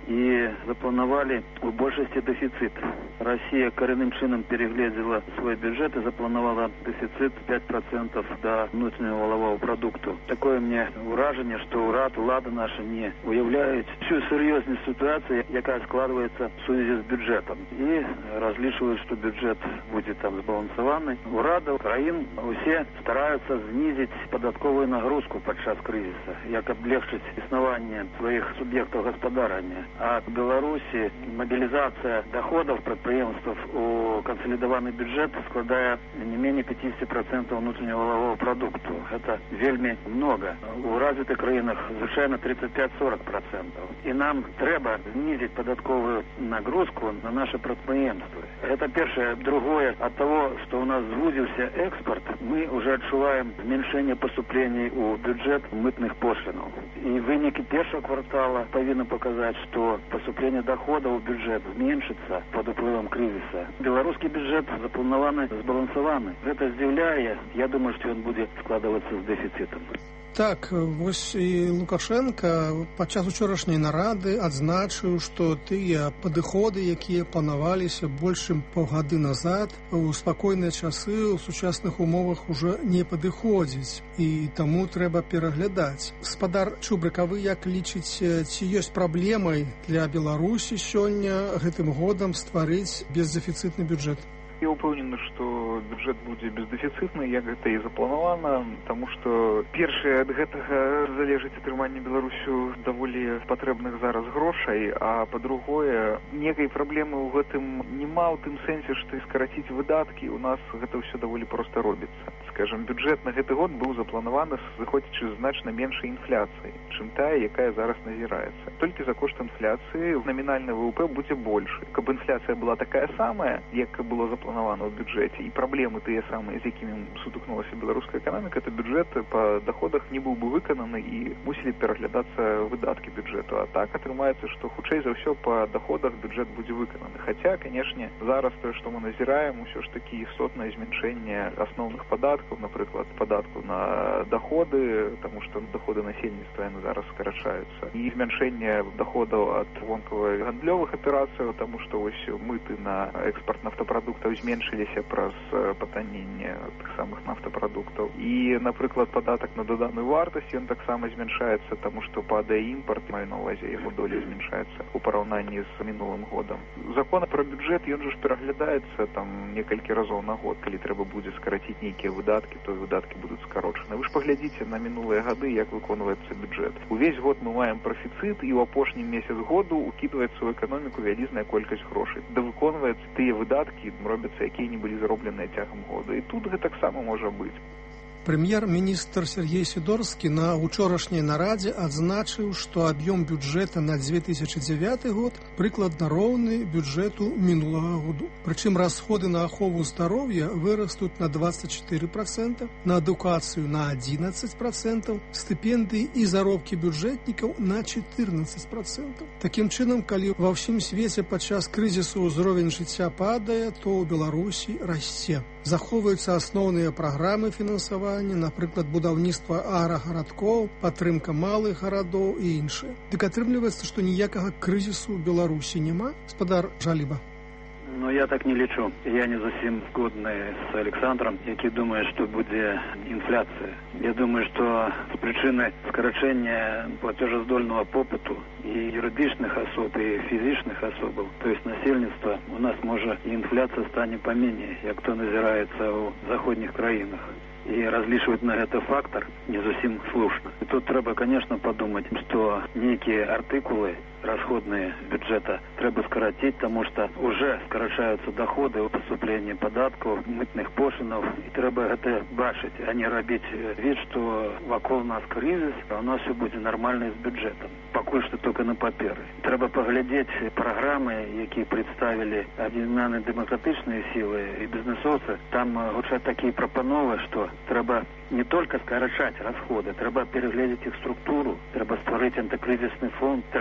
и запланировали в большасці дефицит. Россия коренным чином переглядела свой бюджет и запланировала дефицит пять процентов до внутреннего валового продукта. Такое мне вражение, что уряд, влада наша не уявляют всю серьезность ситуации, яка складывается в связи с бюджетом. И различивают, что бюджет будет там сбалансованный. Уряд, краин, все стараются снизить податковую нагрузку под час кризиса, як облегчить існування своих субъектов господарения. А в Беларуси мобилизация доходов предприемств у консолидованный бюджет складает не менее пятьдесят процентов внутреннего валового продукта. Это вельми много. У развитых краинах звычайно тридцать пять - сорок процентов. И нам треба снизить податковую нагрузку на наши предприемства. Это первое. Другое, от того, что у нас звузился экспорт, мы уже отчуваем зменшение поступлений у бюджет мытных пошлинов. И выники первого квартала повинны показать, что поступление доходов в бюджет зменшится под впливом кризиса. Белорусский бюджет запланованный, сбалансованный. Это здивляє. Я думаю, что он будет складываться с дефицитом. Так, вось і Лукашенко падчас учорашняй нарады адзначыў, што тыя падыходы, якія планаваліся больш чым паўгады назад, у спакойныя часы ў сучасных умовах ужо не падыходзіць, і таму трэба пераглядаць. Гаспадар Чубрык, а вы як лічыце, ці ёсць праблемай для Беларусі сёння гэтым годам стварыць бездэфіцытны бюджэт? Я упэўнены, што бюджэт будзе бездэфіцытны, як гэта і запланавана, таму што першае ад гэтага залежыць атрыманне Беларусю даволі патрэбных зараз грошай, а па-другое, некай праблемы ў гэтым няма, ў тым сэнсе, што і скараціць выдаткі у нас гэта ўсё даволі проста робіцца. Скажам, бюджэт на гэты год быў запланаваны зыходзячы з значна меншай інфляцыі, чым тая, якая зараз назіраецца. Толькі за кошт інфляцыі намінальны ВВП будзе большы. Каб інфляцыя была такая самая, як было запланавана в бюджете, и проблемы тыя самыя, з якімі сутыкнулася беларуская эканоміка, то бюджет по доходах не быў бы выкананы і мусілі пераглядацца выдаткі бюджэту. А так атрымаецца, што хутчэй за ўсё по доходах бюджет будзе выкананы. Хаця, канешне, зараз тое, што мы назіраем, усё ж такі істотнае змяншэнне асноўных падаткаў, напрыклад, падатку на доходы, таму што доходы насельніцтва яны зараз скарачаюцца. І змяншэнне доходаў ад вонкавых гандлёвых аперацыяў, таму што вось мыты на экспорт нафтапрадуктаў зменшыліся праз патанненне тых самых нафтапрадуктаў. І, напрыклад, падатак на доданую вартасць, ён таксама змяншаецца, таму што падае імпарт, маю на ўвазе, яго доля змяншаецца у параўнанні з мінулым годам. Закон пра бюджэт, ён жа ж пераглядаецца там некалькі разоў на год. Калі трэба будзе скараціць нейкія выдаткі, то выдаткі будуць скарочаны. Вы ж паглядзіце на мінулыя гады, як выконваецца бюджэт. Увесь год мы маем прафіцыт, і ў апошні месяц году укідваецца ў эканоміку вялізная колькасць грошай. Да выконваецца тыя выдаткі, робяцца, якія не былі зробленыя цягам года. І тут гэта таксама можа быць. Прэм'ер-міністр Сергей Сідорскі на учорашняй нарадзе адзначыў, што аб'ём бюджэта на две тысячи девятый год прыкладна роўны бюджэту мінулага году. Прычым расходы на ахову здароўя вырастуць на двадцать четыре процента, на адукацыю на одиннадцать процентов, стыпендыі і заробкі бюджэтнікаў на четырнадцать процентов. Такім чынам, калі ва ўсім свеце падчас крызісу ўзровень жыцця падае, то ў Беларусі расце. Захоўваюцца асноўныя праграмы фінансавання, напрыклад, будаўніцтва аграгарадкоў, падтрымка малых гарадоў і іншыя. Дык атрымліваецца, што ніякага крызісу ў Беларусі няма, гаспадар Жаліба? Ну, я так не лічу. Я не зусім згодны з Александром, які думае, што будзе інфляцыя. Я думаю, што з прычыны скарачэння платежаздольного попыту і юрыдычных асоб, і фізічных асобаў, то есть насельніцтва, у нас можа і інфляцыя стане паменей, як то назіраецца ў заходніх краінах. И различивать на это фактор не зусім слушно. И тут треба, конечно, подумать, что некие артикулы расходные бюджета треба скоротить, потому что уже скорочаются доходы от поступления податков, мытных пошлинов. И треба это бачить, а не робить вид, что вокруг нас кризис, а у нас все будет нормально с бюджетом. Пока что только на паперы. Треба поглядеть программы, які представили объединенные демократичные силы и бизнесовцы. Там гучат такие пропановы, что треба не только скорочать расходы, треба переглядеть их структуру, треба створить антикризисный фонд, треба переглядеть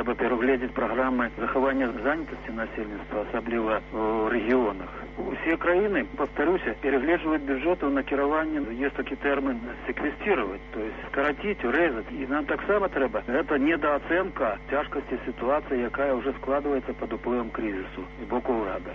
перегледзець праграмы захавання занятасці насельніцтва, асабліва ў рэгіёнах. Усе краіны, повторюся, перегледжваюць бюджеты ў накіраванні, есть такі тэрмін секвестировать, то есть скараціць, урэзаць. І нам таксама трэба. Гэта недооценка цяжкасці сітуацыі, якая ўжо складваецца пад уплывам крызісу і боку ўрада.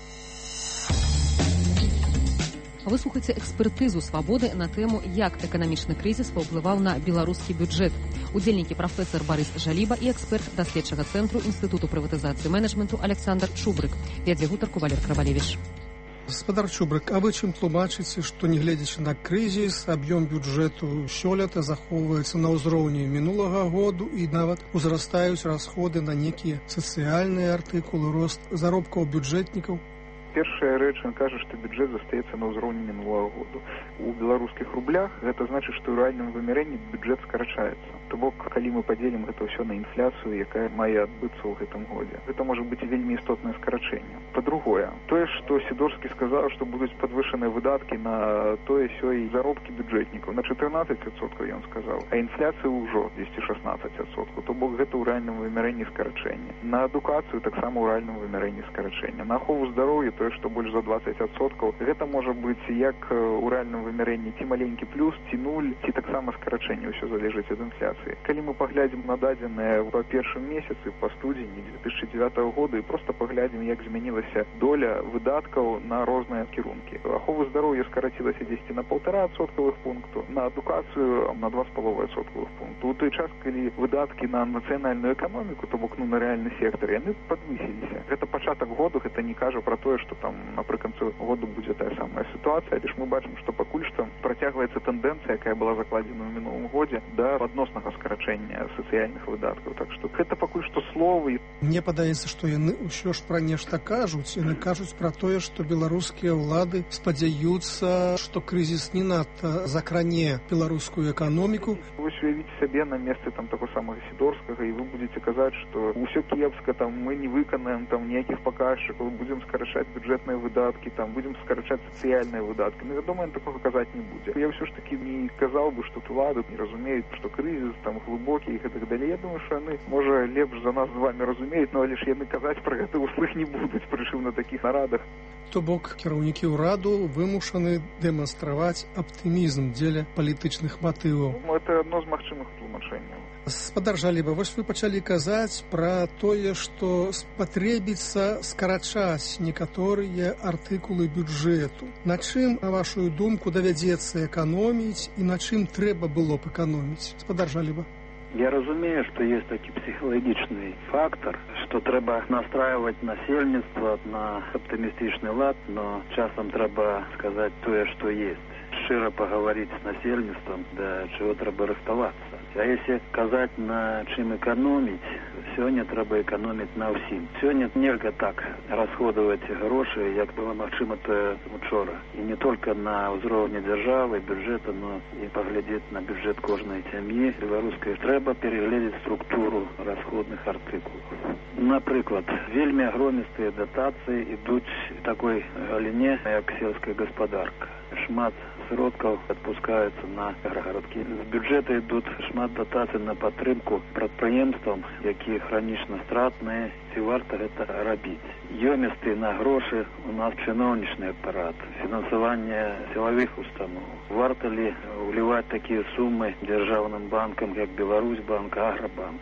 Вы слухаеце экспертызу «Свабоды» на тэму, як эканамічны крызіс паўплываў на беларускі бюджэт. Удзельнікі прафесар Барыс Жаліба і эксперт даследчага цэнтру Інстытуту прыватызацыі менеджменту Александр Чубрык. Вядзе гутарку Валер Кравалевіч. Гаспадар Чубрык, а вы чым тлумачыце, што нягледзячы на крызіс, аб'ём бюджэту сёлета захоўваецца на ўзроўні мінулага году і нават узрастаюць расходы на некія сацыяльныя артыкулы, рост заробкаў бюджэтнікаў? Першая рэч, ён кажа, што бюджэт застаецца на ўзроўні мінулага году. У беларускіх рублях гэта значыць, што ў рэальным вымярэнні бюджэт скарачаецца. То бок, калі мы падзелім гэта ўсё на інфляцыю, якая мае адбыцца ў гэтым годзе, гэта можа быць вельмі істотнае скарачэнне. Па-другое, тое, што Сідорскі сказаў, што будуць падвышаныя выдаткі на тое сёй заробкі бюджэтнікаў, на чатырнаццаць адсоткаў ён сказаў, а інфляцыя ўжо десять шестнадцать адсоткаў. То бок, гэта ў рэальным вымярэнні скарачэнне. На адукацыю таксама ў рэальным вымярэнні скарачэння. На ахову здароўя тое, што больш за двадцать адсоткаў, гэта можа быць як у рэальным вымярэнні ці маленькі плюс, ці нуль, ці таксама скарачэнне, ўсё залежыць ад інфляцыі. Калі мы паглядзім на дадзеныя па першым месяцы, па студзені две тысячи девятого года і проста паглядзім, як змянілася доля выдаткаў на розныя кірункі. Ахова здароўя скарацілася дзесьці на полтора адсоткавых пункту, на адукацыю на два з паловай адсоткавых пункту. У той час, калі выдаткі на нацыянальную эканоміку, то бок ну на рэальны сектар, яны падвысіліся. Гэта пачатак году, гэта не кажа пра тое, што там напрыканцы году будзе тая самая сітуацыя, але ж мы бачым, што пакуль што працягваецца тэндэнцыя, якая была закладзена ў мінулым годзе, да адноснага скарачэння сацыяльных выдаткаў. Так што гэта пакуль што словы. Мне падаецца, што яны ўсё ж пра нешта кажуць. Яны кажуць пра тое, што беларускія ўлады спадзяюцца, што крызіс не надта закране беларускую эканоміку. Вось уявіце сабе на месцы там таго самага Сідорскага, і вы будзеце казаць, што ўсё кепска, там мы не выканаем там ніякіх паказчыкаў, будзем скарачаць бюджэтныя выдаткі, там будзем скарачаць сацыяльныя выдаткі. Ну, вядома, ён такога казаць не будзе. Я ўсё ж такі не казаў бы, што улады не разумеюць, што крызіс там глыбокі і гэтак далей. Я думаю, што яны, можа, лепш за нас з вами разумеюць, но але ж яны казаць пра гэта ўслых не будуць, прычым на такіх нарадах. То бок, кіраўнікі ўраду вымушаны дэманстраваць аптымізм дзеля палітычных матываў. Ну, это адно з магчымых тлумачэнняў. Гаспадар Жаліба, вось вы пачалі казаць пра тое, што спатрэбіцца скарачаць некаторыя артыкулы бюджэту. На чым, на вашу думку, давядзецца эканоміць і на чым трэба было б эканоміць? Гаспадар Жаліба. Я разумею, что есть таки психологичный фактор, что треба настраивать насельніцтва на оптимистичный лад, но часом треба сказать то, что есть. Широ поговорить с насельніцтвом, да чего треба рыхтоваться. А если казать, на чым экономить, сёння трэба экономить на ўсім. Сёння нельга так расходовать грошы, як было магчыма то учора. И не только на ўзроўні дзяржавы, бюджета, но и поглядеть на бюджет кожнай сям'і беларускай. Трэба перегледзець структуру расходных артыкулаў. Напрыклад, вельмі агромістыя датацыі ідуць в такой галіне, як сельская гаспадарка. Шмат сродкаў адпускаюцца на аграгарадкі. З бюджэта ідуць шмат датацый на падтрымку прадпрыемствам, якія хранічна стратныя, ці варта гэта рабіць. Ёмісты на грошы у нас чыноўнічны апарат, фінансаванне сілавых устаноў. Варта ли ўліваць такія сумы дзяржаўным банкам, як Беларусьбанк, Аграбанк?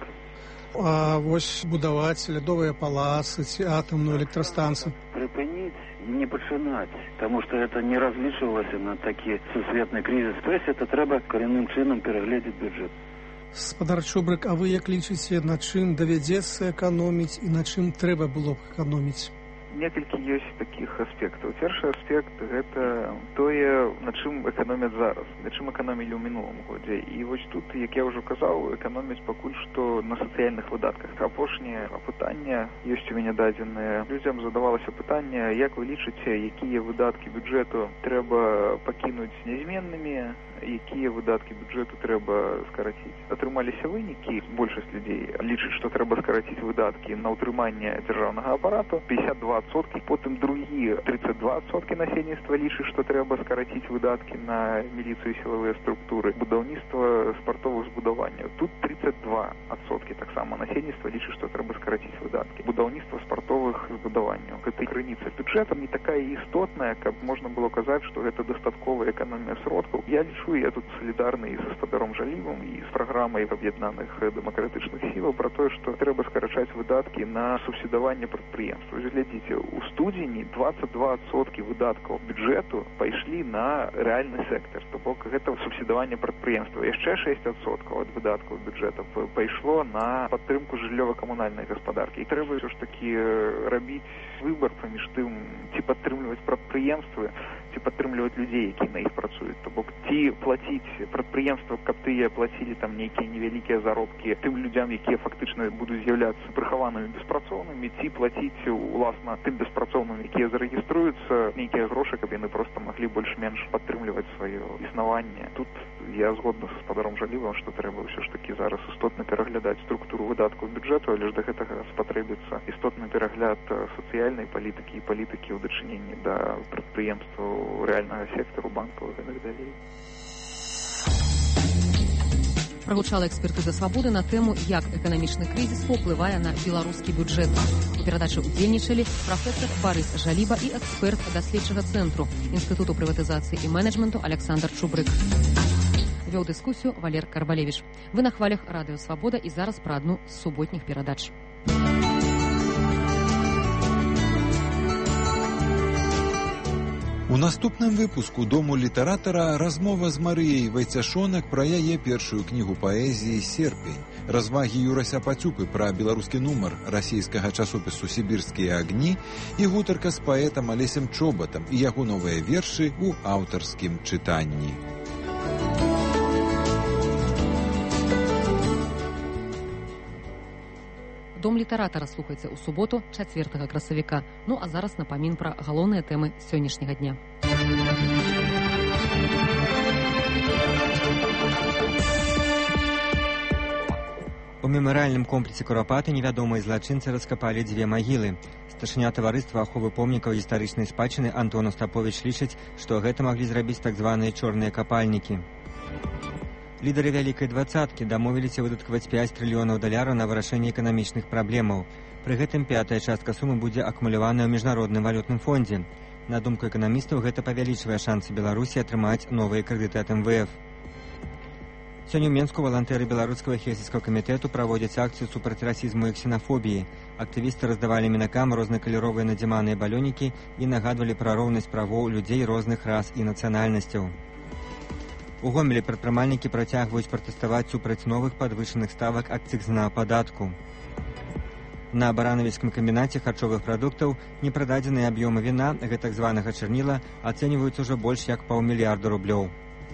А вось будаваць лядовыя палацы ці атамную электрастанцыю? Прыпыніць і не пачынаць, таму што гэта не разлічвалася на такі сусветны крызіс. То есть это трэба карэнным чынам перагледзець бюджэт. Гаспадар Чубрык, а вы як лічыце, на чым давядзецца эканоміць і на чым трэба было б эканоміць? Некалькі ёсць такіх аспектаў. Першы аспект – гэта тое, на чым эканомяць зараз, на чым эканомілі ў мінулым годзе. І вось тут, як я ўжо казаў, эканоміць пакуль што на сацыяльных выдатках. Апошняе пытанне ёсць у мяне дадзенае. Людзям задавалася пытанне, як вы лічыце, якія выдаткі бюджэту трэба пакінуць нязменнымі, якія выдаткі бюджэту трэба скараціць. Атрымаліся вынікі, большасць людзей лічыць, што трэба скараціць выдаткі на ўтрыманне дзяржаўнага апарату пятьдесят два адсоткі, потым другія тридцать два адсоткі насельніцтва лічыць, што трэба скараціць выдаткі на міліцыю і сілавыя структуры, будаўніцтва спартовых збудаванняў. Тут тридцать два адсоткі таксама насельніцтва лічыць, што трэба скараціць выдаткі. Будаўніцтва спартовых збудаванняў. Гэта крыніца бюджэта не такая істотная, каб можна было казаць, што гэта дастатковая эканомія сродкаў. Я лічу, я тут солідарны і са спадаром Жалівам, і з праграмай аб'яднаных дэмакратычных сілаў пра тое, што трэба скарачаць выдаткі на субсідаванне прадпрыемстваў. Глядзіце, у студзені двадцать два адсоткі выдаткаў бюджэту пайшлі на рэальны сектор, то бок гэта субсідаванне прадпрыемства. Яшчэ шесть адсоткаў ад выдаткаў бюджэта пайшло на падтрымку жыллёва-камунальнай гаспадаркі. І трэба ўсё ж такі рабіць выбар паміж тым, ці падтрымліваць прадпрыемствы, ці падтрымліваць людзей, якія на іх працуюць. То бок ці плаціць прадпрыемствам, каб тыя плацілі там нейкія невялікія заробкі тым людзям, якія фактычна будуць з'яўляцца прыхаванымі беспрацоўнымі, ці плаціць уласна тым беспрацоўным, якія зарэгіструюцца, нейкія грошы, каб яны проста маглі больш-менш падтрымліваць сваё існаванне. Тут я згодна са спадаром Жалівам, што трэба ўсё ж такі зараз істотна пераглядаць структуру выдаткаў бюджэту, але ж да гэтага спатрэбіцца істотны перагляд сацыяльнай палітыкі і палітыкі ў дачыненні да прадпрыемстваў рэальнага сектару, банкаў і так далей. Прагучала экспертыза «Свабоды» на тэму, як эканамічны крызіс паўплывае на беларускі бюджэт. У перадачы ўдзельнічалі прафесор Барыс Жаліба і эксперт даследчага цэнтру Інстытуту прыватызацыі і менеджменту Александр Чубрык. Вёў дыскусію Валер Карбалевіч. Вы на хвалях радыё «Свабода» і зараз пра адну з суботніх перадач. У наступным выпуску «Дому літаратара» размова з Марыяй Вайцяшонак пра яе першую кнігу паэзіі «Серпень», развагі Юрася Пацюпы пра беларускі нумар расійскага часопісу «Сібірскія агні» і гутарка з паэтам Алесем Чобатам і яго новыя вершы ў аўтарскім чытанні. Дом літаратара слухайце ў суботу, чацвёртага красавіка. Ну а зараз напамін пра галоўныя тэмы сённяшняга дня. У мемарыяльным комплексе Курапаты невядомыя злачынцы раскапалі дзве магілы. Старшыня таварыства аховы помнікаў гістарычнай спадчыны Антон Остапович лічыць, што гэта маглі зрабіць так званыя чорныя капальнікі. Лідары вялікай дваццаткі дамовіліся выдаткаваць пяць трыльёнаў даляраў на вырашэнне эканамічных праблемаў. Пры гэтым пятая частка сумы будзе акумуляваная ў міжнародным валютным фондзе. На думку эканамістаў, гэта павялічвае шансы Беларусі атрымаць новыя крэдыты ад эм вэ эф. Сёння ў Менску валантэры беларускага хельсінскага камітэту праводзяць акцыю супраць расізму і ксенафобіі. Актывісты раздавалі мінакам рознакаляровыя надзіманыя балёнікі і нагадвалі пра роўнасць правоў людзей розных рас і нацыянальнасцяў. У Гомелі прадпрымальнікі працягваюць пратэставаць супраць новых падвышаных ставак акцызнага падатку. На баранавіцкім камбінаце харчовых прадуктаў непрададзеныя аб'ёмы віна, гэтак званага чарніла, ацэньваюць ужо больш як паўмільярда рублёў.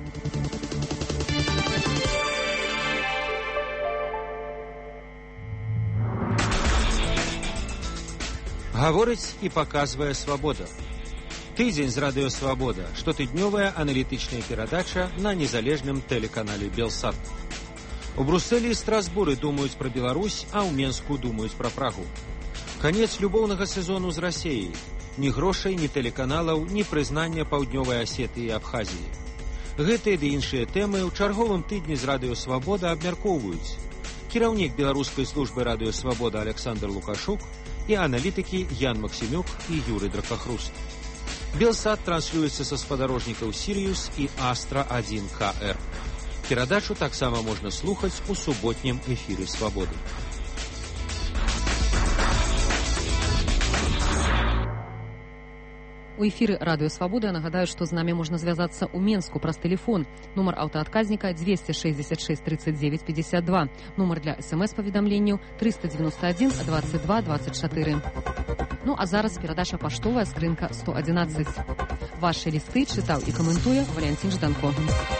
Гаворыць і паказвае «Свабода». Тыдзень з радыё «Свабода» – штотыднёвая аналітычная перадача на незалежным тэлеканале «Белсат». У Брусэлі і Страсбуры думаюць пра Беларусь, а ў Менску думаюць пра Прагу. Канец любоўнага сезону з Расеяй. Ні грошай, ні тэлеканалаў, ні прызнання Паўднёвай Асетыі і Абхазіі. Гэтыя ды іншыя тэмы ў чарговым тыдні з радыё «Свабода» абмяркоўваюць кіраўнік беларускай службы радыё «Свабода» Александр Лукашук і аналітыкі Ян Максімюк і Юрый Дракахруст. Белсат транслюецца са спадарожнікаў «Сіриус» і «Астра один ка эр». Перадачу таксама можна слухаць у суботнім эфіры «Свабоды». У эфіры радыё «Свабода» нагадаю, што з намі можна звязацца ў Менску праз тэлефон. Нумар аўтаадказніка двести шестьдесят шесть тридцать девять пятьдесят два. Нумар для смс-паведамленняў триста девяносто один двадцать два двадцать четыре. Ну а зараз перадача паштовая скрынка сто одиннадцать. Вашы лісты чытаў і каментуе Валянцін Жданко.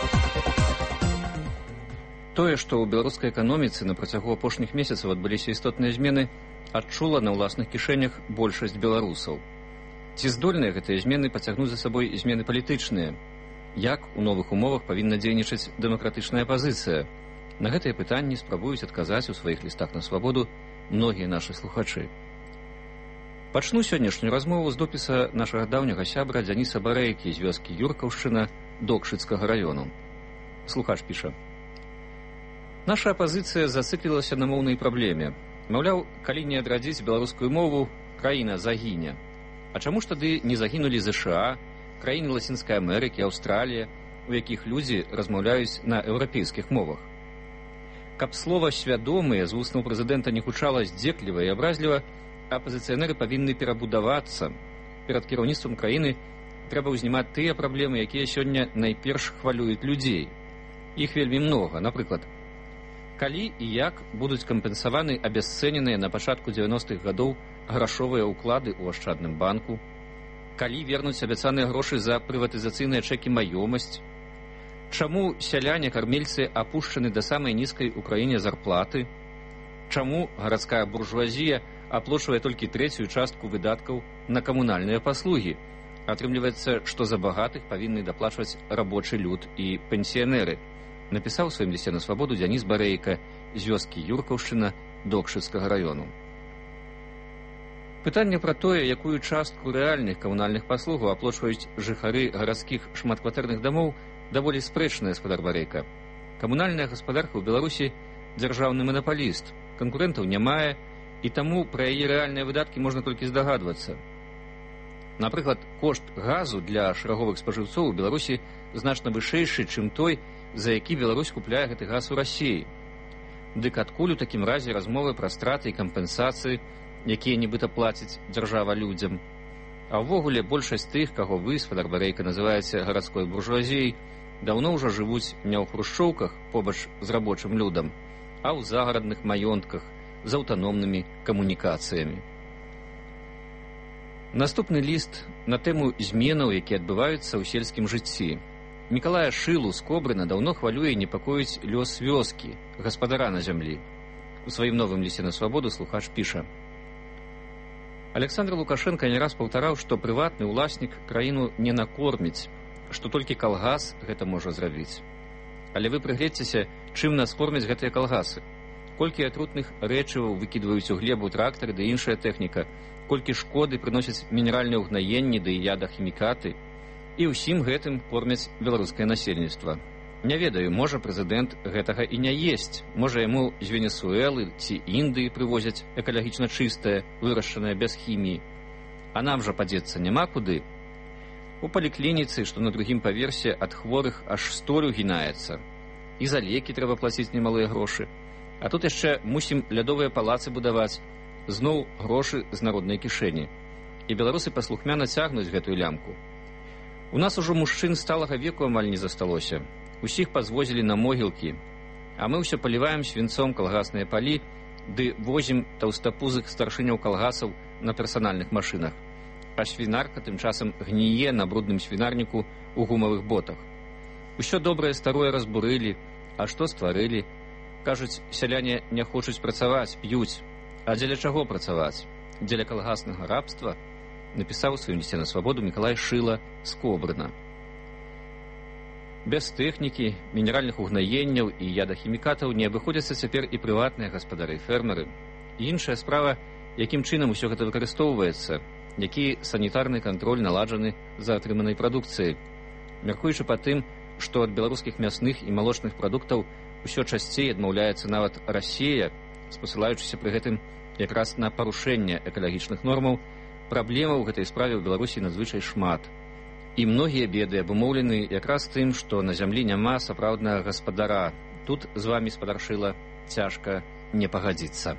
Тое, што ў беларускай эканоміцы на працягу апошніх месяцаў адбыліся істотныя змены, адчула на ўласных кішэнях большасць беларусаў. Ці здольныя гэтыя змены пацягнуць за сабой змены палітычныя? Як у новых умовах павінна дзейнічаць дэмакратычная апазіцыя? На гэтыя пытанні спрабуюць адказаць у сваіх лістах на свабоду многія нашы слухачы. Пачну сённяшнюю размову з допіса нашага даўняга сябра Дзяніса Барэйкі з вёскі Юркаўшчына Докшыцкага раёну. Слухач піша: наша апазіцыя зацыклілася на моўнай праблеме. Маўляў, калі не адрадзіць беларускую мову, краіна загіне. А чаму ж тады не загінулі ЗША, краіны Лацінскай Амерыкі, Аўстралія, у якіх людзі размаўляюць на еўрапейскіх мовах? Каб слова «свядомыя» з вуснаў прэзідэнта не гучала здзекліва і абразліва, апазіцыянеры павінны перабудавацца. Перад кіраўніцтвам краіны трэба ўзнімаць тыя праблемы, якія сёння найперш хвалююць людзей. Іх вельмі многа. Напрыклад, калі і як будуць кампенсаваны абясцэненыя на пачатку дзевяностых гадоў грашовыя ўклады ў Ашчадным банку, калі вернуць абяцаныя грошы за прыватызацыйныя чэкі маёмасць, чаму сяляне-кармельцы апушчаны да самай нізкай у краіне зарплаты, чаму гарадская буржуазія аплочвае толькі трэцюю частку выдаткаў на камунальныя паслугі. Атрымліваецца, што за багатых павінны даплачваць рабочы люд і пенсіянеры. Напісаў у сваім лісце на свабоду Дзяніс Барэйка з вёскі Юркаўшчына Докшыцкага раёну. Пытанне пра тое, якую частку рэальных камунальных паслугаў аплочваюць жыхары гарадскіх шматкватэрных дамоў, даволі спрэчная, гаспадар Барэйка. Камунальная гаспадарка ў Беларусі дзяржаўны манапаліст, канкурэнтаў не мае, і таму пра яе рэальныя выдаткі можна толькі здагадвацца. Напрыклад, кошт газу для шараговых спажыўцоў у Беларусі значна вышэйшы, чым той, за які Беларусь купляе гэты газ у Расіі. Дык адкуль у такім разе размовы пра страты і кампенсацыі, якія нібыта плаціць дзяржава людзям? А ўвогуле, большасць тых, каго вы, гаспадар Барэйка, называеце гарадской буржуазіяй, даўно ўжо жывуць не ў хрушчоўках побач з рабочым людам, а ў загарадных маёнтках з аўтаномнымі камунікацыямі. Наступны ліст на тэму зменаў, якія адбываюцца ў сельскім жыцці. Мікалая Шылу з Кобрына даўно хвалюе і непакоіць лёс вёскі, гаспадара на зямлі. У сваім новым лісце на свабоду слухач піша: Александр Лукашенко не раз паўтараў, што прыватны ўласнік краіну не накорміць, што толькі калгас гэта можа зрабіць. Але вы прыгледзьцеся, чым нас кормяць гэтыя калгасы. Колькі атрутных рэчываў выкідваюць у глебу трактары ды іншая тэхніка, колькі шкоды прыносяць мінеральныя ўгнаенні ды ядахімікаты, і ўсім гэтым кормяць беларускае насельніцтва. Не ведаю, можа прэзідэнт гэтага і не есць, можа яму з Венесуэлы ці Індыі прывозяць экалагічна чыстае, вырашчанае без хіміі. А нам жа падзецца няма куды. У паліклініцы, што на другім паверсе, ад хворых аж столь угінаецца. І за лекі трэба плаціць немалыя грошы. А тут яшчэ мусім лядовыя палацы будаваць, зноў грошы з народнай кішэні. І беларусы паслухмяна цягнуць гэтую лямку. У нас ужо мужчын сталага веку амаль не засталося. Усіх пазвозілі на могілкі, а мы ўсё паліваем свінцом калгасныя палі, ды возім таўстапузых старшыняў калгасаў на персанальных машынах. А свінарка тым часам гніе на брудным свінарніку ў гумавых ботах. Усё добрае старое разбурылі, а што стварылі? Кажуць, сяляне не хочуць працаваць, п'юць. А дзеля чаго працаваць? Дзеля калгаснага рабства? Напісаў у сваім лісце на свабоду Мікалай Шыла з Кобрына. Без тэхнікі, мінеральных угнаенняў і ядахімікатаў не абыходзяцца цяпер і прыватныя гаспадары, фермеры. І іншая справа, якім чынам усё гэта выкарыстоўваецца, які санітарны кантроль наладжаны за атрыманай прадукцыяй. Мяркуючы па тым, што ад беларускіх мясных і малочных прадуктаў усё часцей адмаўляецца нават Расія, спасылаючыся пры гэтым якраз на парушэнне экалагічных нормаў, праблемаў у гэтай справе ў Беларусі надзвычай шмат. І многія беды абумоўлены якраз тым, што на зямлі няма сапраўднага гаспадара. Тут з вамі, гаспадар Шыла, цяжка не пагадзіцца.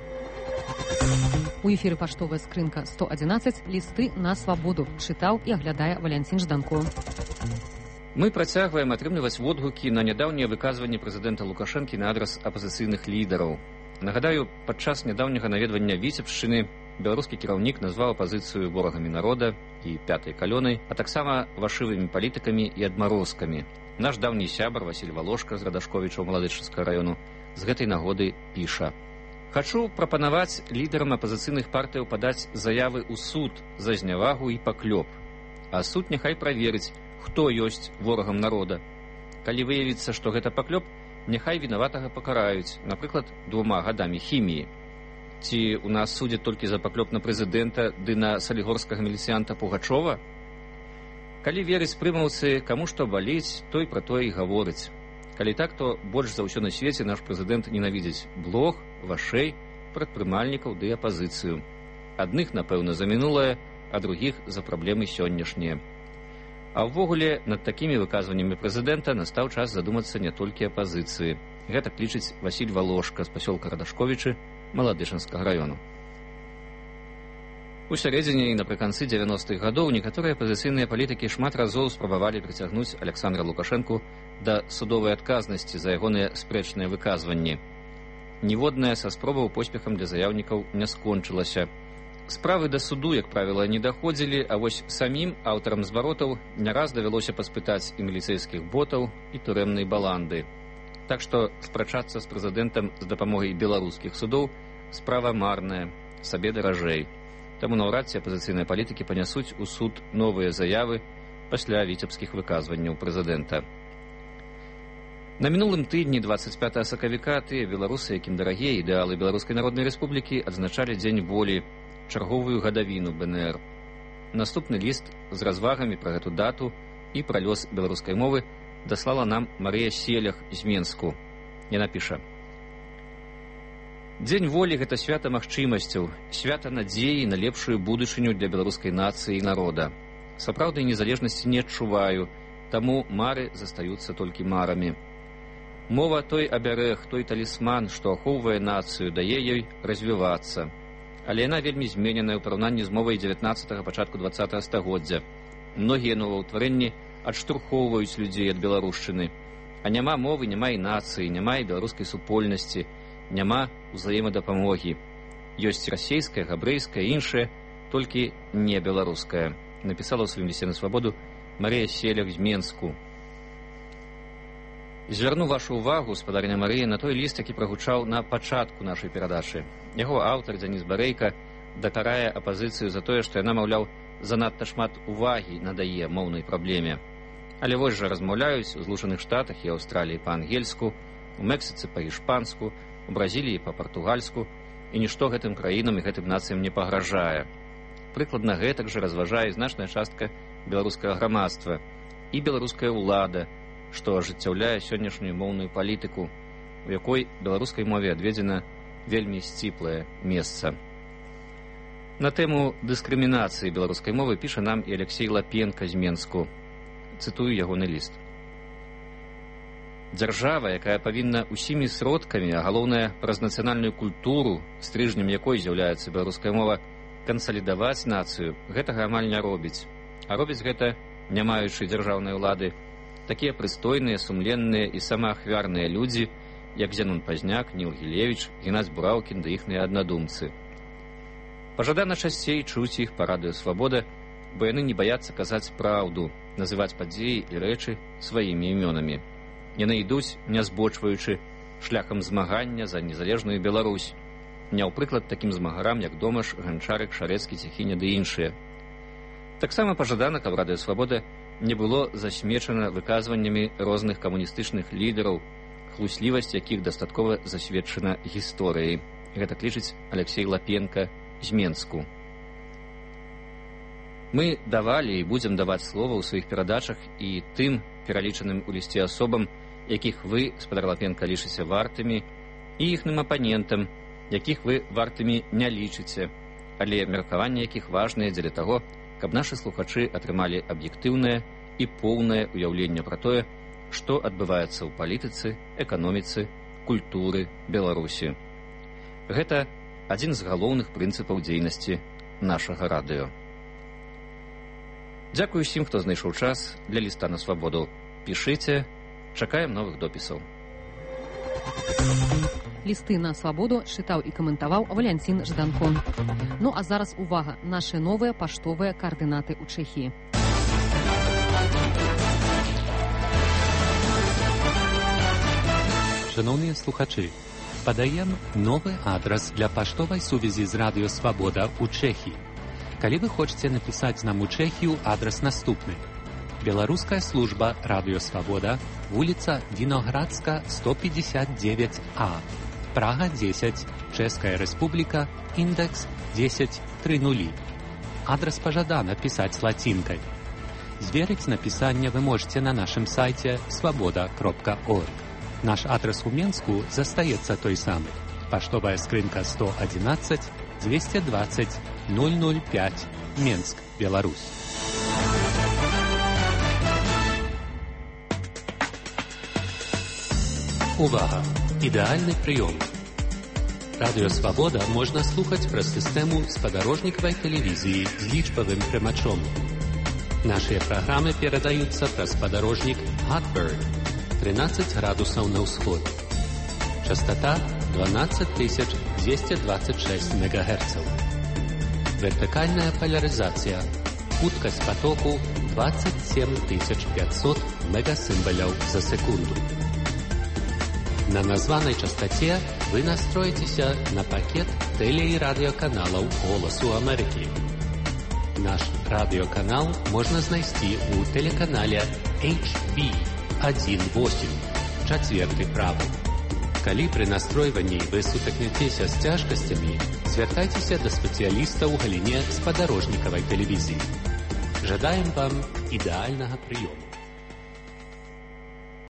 У эфіры паштовая скрынка сто адзінаццаць, лісты на свабоду. Чытаў і аглядае Валянцін Жданко. Мы працягваем атрымліваць водгукі на нядаўнія выказванні прэзідэнта Лукашэнкі на адрас апазіцыйных лідараў. Нагадаю, падчас нядаўняга наведвання Віцебшчыны беларускі кіраўнік назваў апазіцыю ворагамі народа і пятай калёнай, а таксама вашывымі палітыкамі і адмарозкамі. Наш даўні сябар Васіль Валошка з Радашковіча ў Маладычынскага раёну з гэтай нагоды піша: «Хачу прапанаваць лідарам апазіцыйных партыяў падаць заявы ў суд за знявагу і паклёп. А суд няхай праверыць, хто ёсць ворагам народа. Калі выявіцца, што гэта паклёп, няхай вінаватага пакараюць, напрыклад, двума гадамі хіміі. Ці ў нас судзяць толькі за паклёп на прэзідэнта ды на салігорскага міліцыянта Пугачова? Калі верыць прымаўцы, каму што баліць, той пра тое і гаворыць. Калі так, то больш за ўсё на свеце наш прэзідэнт ненавідзіць блог, вашэй, прадпрымальнікаў ды апазіцыю. Адных, напэўна, за мінулае, а другіх за праблемы сённяшнія. А ўвогуле, над такімі выказваннямі прэзідэнта настаў час задумацца не толькі апазіцыі. Гэта клічыць Васіль Валошка з пасёлка Радашковічы Маладышанскага раёну. У сярэдзіне і напрыканцы дзевяностых гадоў некаторыя апазіцыйныя палітыкі шмат разоў спрабавалі прыцягнуць Александра Лукашэнку да судовай адказнасці за ягоныя спрэчныя выказванні. Ніводная са спробаў поспехам для заяўнікаў не скончылася. Справы да суду, як правіла, не даходзілі, а вось самім аўтарам зваротаў не раз давялося паспытаць і міліцэйскіх ботаў, і турэмнай баланды. Так што спрачацца з прэзідэнтам з дапамогай беларускіх судоў справа марная, сабе даражэй. Таму наўрад ці апазіцыйныя палітыкі панясуць у суд новыя заявы пасля віцебскіх выказванняў прэзідэнта. На мінулым тыдні дваццаць пятага сакавіка тыя беларусы, якім дарагія ідэалы Беларускай Народнай Рэспублікі, адзначалі дзень волі, чарговую гадавіну бэ эн ер. Наступны ліст з развагамі пра гэту дату і пра лёс беларускай мовы даслала нам Марыя Селях з Менску. Яна піша: «Дзень волі – гэта свята магчымасцяў, свята надзеі на лепшую будучыню для беларускай нацыі і народа. Сапраўднай незалежнасці не адчуваю, таму мары застаюцца толькі марамі. Мова той абярэг, той талісман, што ахоўвае нацыю, дае ёй развівацца. Але яна вельмі змененая ў параўнанні з мовай дзевятнаццатага, пачатку дваццатага стагоддзя. Многія новаўтварэнні адштурхоўваюць людзей ад беларушчыны. А няма мовы, няма і нацыі, няма і беларускай супольнасці, няма ўзаемадапамогі. Ёсць расейская, габрэйская, іншая, толькі не беларуская», напісала ў сваім лісце на свабоду Марыя Селях з Менску. Звярну вашу ўвагу, спадарня Марыя, на той ліст, які прагучаў на пачатку нашай перадачы. Яго аўтар Дзяніс Барэйка дакарае апазіцыю за тое, што яна, маўляў, занадта шмат увагі надае моўнай праблеме. Але вось жа размаўляюць у Злучаных Штатах і Аўстраліі па-ангельску, у Мексіцы па-іспанску, у Бразіліі па-партугальску, і нішто гэтым краінам і гэтым нацыям не пагражае. Прыкладна гэтак жа разважае значная частка беларускага грамадства і беларуская ўлада, што ажыццяўляе сённяшнюю моўную палітыку, у якой беларускай мове адведзена вельмі сціплае месца. На тэму дыскрымінацыі беларускай мовы піша нам і Алексей Лапенка з Менску. Цытую ягоны ліст. «Дзяржава, якая павінна усімі сродкамі, а галоўнае праз нацыянальную культуру, стрыжнем якой з'яўляецца беларуская мова, кансалідаваць нацыю, гэтага амаль не робіць. А робіць гэта, не маючы дзяржаўнай улады, такія прыстойныя, сумленныя і самаахвярныя людзі, як Зенон Пазняк, Ніл Гілевіч, Геннадзь Бураўкін ды іхныя аднадумцы. Пажадана часцей чуць іх па радыё «Свабода», бо яны не баяцца казаць праўду, называць падзеі і рэчы сваімі імёнамі. Яны ідуць, не збочваючы, шляхам змагання за незалежную Беларусь. Не ў прыклад такім змагарам, як Домаш, Ганчарык, Шарэцкі, Ціхіня ды іншыя. Таксама пажадана, каб радыё «Свабода» не было засмечана выказваннямі розных камуністычных лідараў, хлуслівасць якіх дастаткова засведчана гісторыяй. Гэта клічыць Алексей Лапенка з Менску. Мы давалі і будзем даваць слова ў сваіх перадачах і тым пералічаным у лісце асобам, якіх вы, спадар Лапенка, лічыце вартымі, і іхным апанентам, якіх вы вартымі не лічыце, але меркаванне якіх важнае дзеля таго, каб нашы слухачы атрымалі аб'ектыўнае і поўнае ўяўленне пра тое, што адбываецца ў палітыцы, эканоміцы, культуры Беларусі. Гэта адзін з галоўных прынцыпаў дзейнасці нашага радыё. Дзякую усім, хто знайшоў час для ліста на свабоду. Пішыце, чакаем новых допісаў. Лісты на свабоду чытаў і каментаваў Валянцін Жданко. Ну а зараз увага, нашы новыя паштовыя каардынаты ў Чэхіі. Шановні слухачі, падаем новы адрас для паштовай сувязі з радыё «Свабода» ў Чэхіі. Калі вы хочаце напісаць нам у Чэхію, адрас наступны. Белорусская служба «Радио Свобода», улица Виноградска, сто пятьдесят девять А, Прага, десять, Чешская Республика, индекс десять тридцать. Адрес пожадано писать с латинкой. Зверить написание вы можете на нашем сайте свобода точка орг. Наш адрес в Менску застається той самый. Поштовая скринка сто одиннадцать двести двадцать ноль ноль пять, Менск, Беларусь. Увага! Ідеальний прийом. Радіо «Свобода» можна слухати про систему сподарожникової телевізії з лічбовим примачом. Наші програми передаються про сподарожник Hotbird тринадцать градусов на усход. Частота двенадцать тысяч двести двадцать шесть мегагерцев. Вертикальная поляризация. Уткость потоку двадцать семь тысяч пятьсот мегасимволов за секунду. На названной частоте вы настроитесь на пакет теле- и радиоканалов «Голосу Америки». Наш радиоканал можно знайти у телеканале эйч би один восемь, четвертый правый. Калі при настройванні вы сутыкнетеся з цяжкасцямі, звяртайцеся да спецыяліста ў галіне спадарожнікавай тэлевізіі. Жадаем вам ідэальнага прыёму.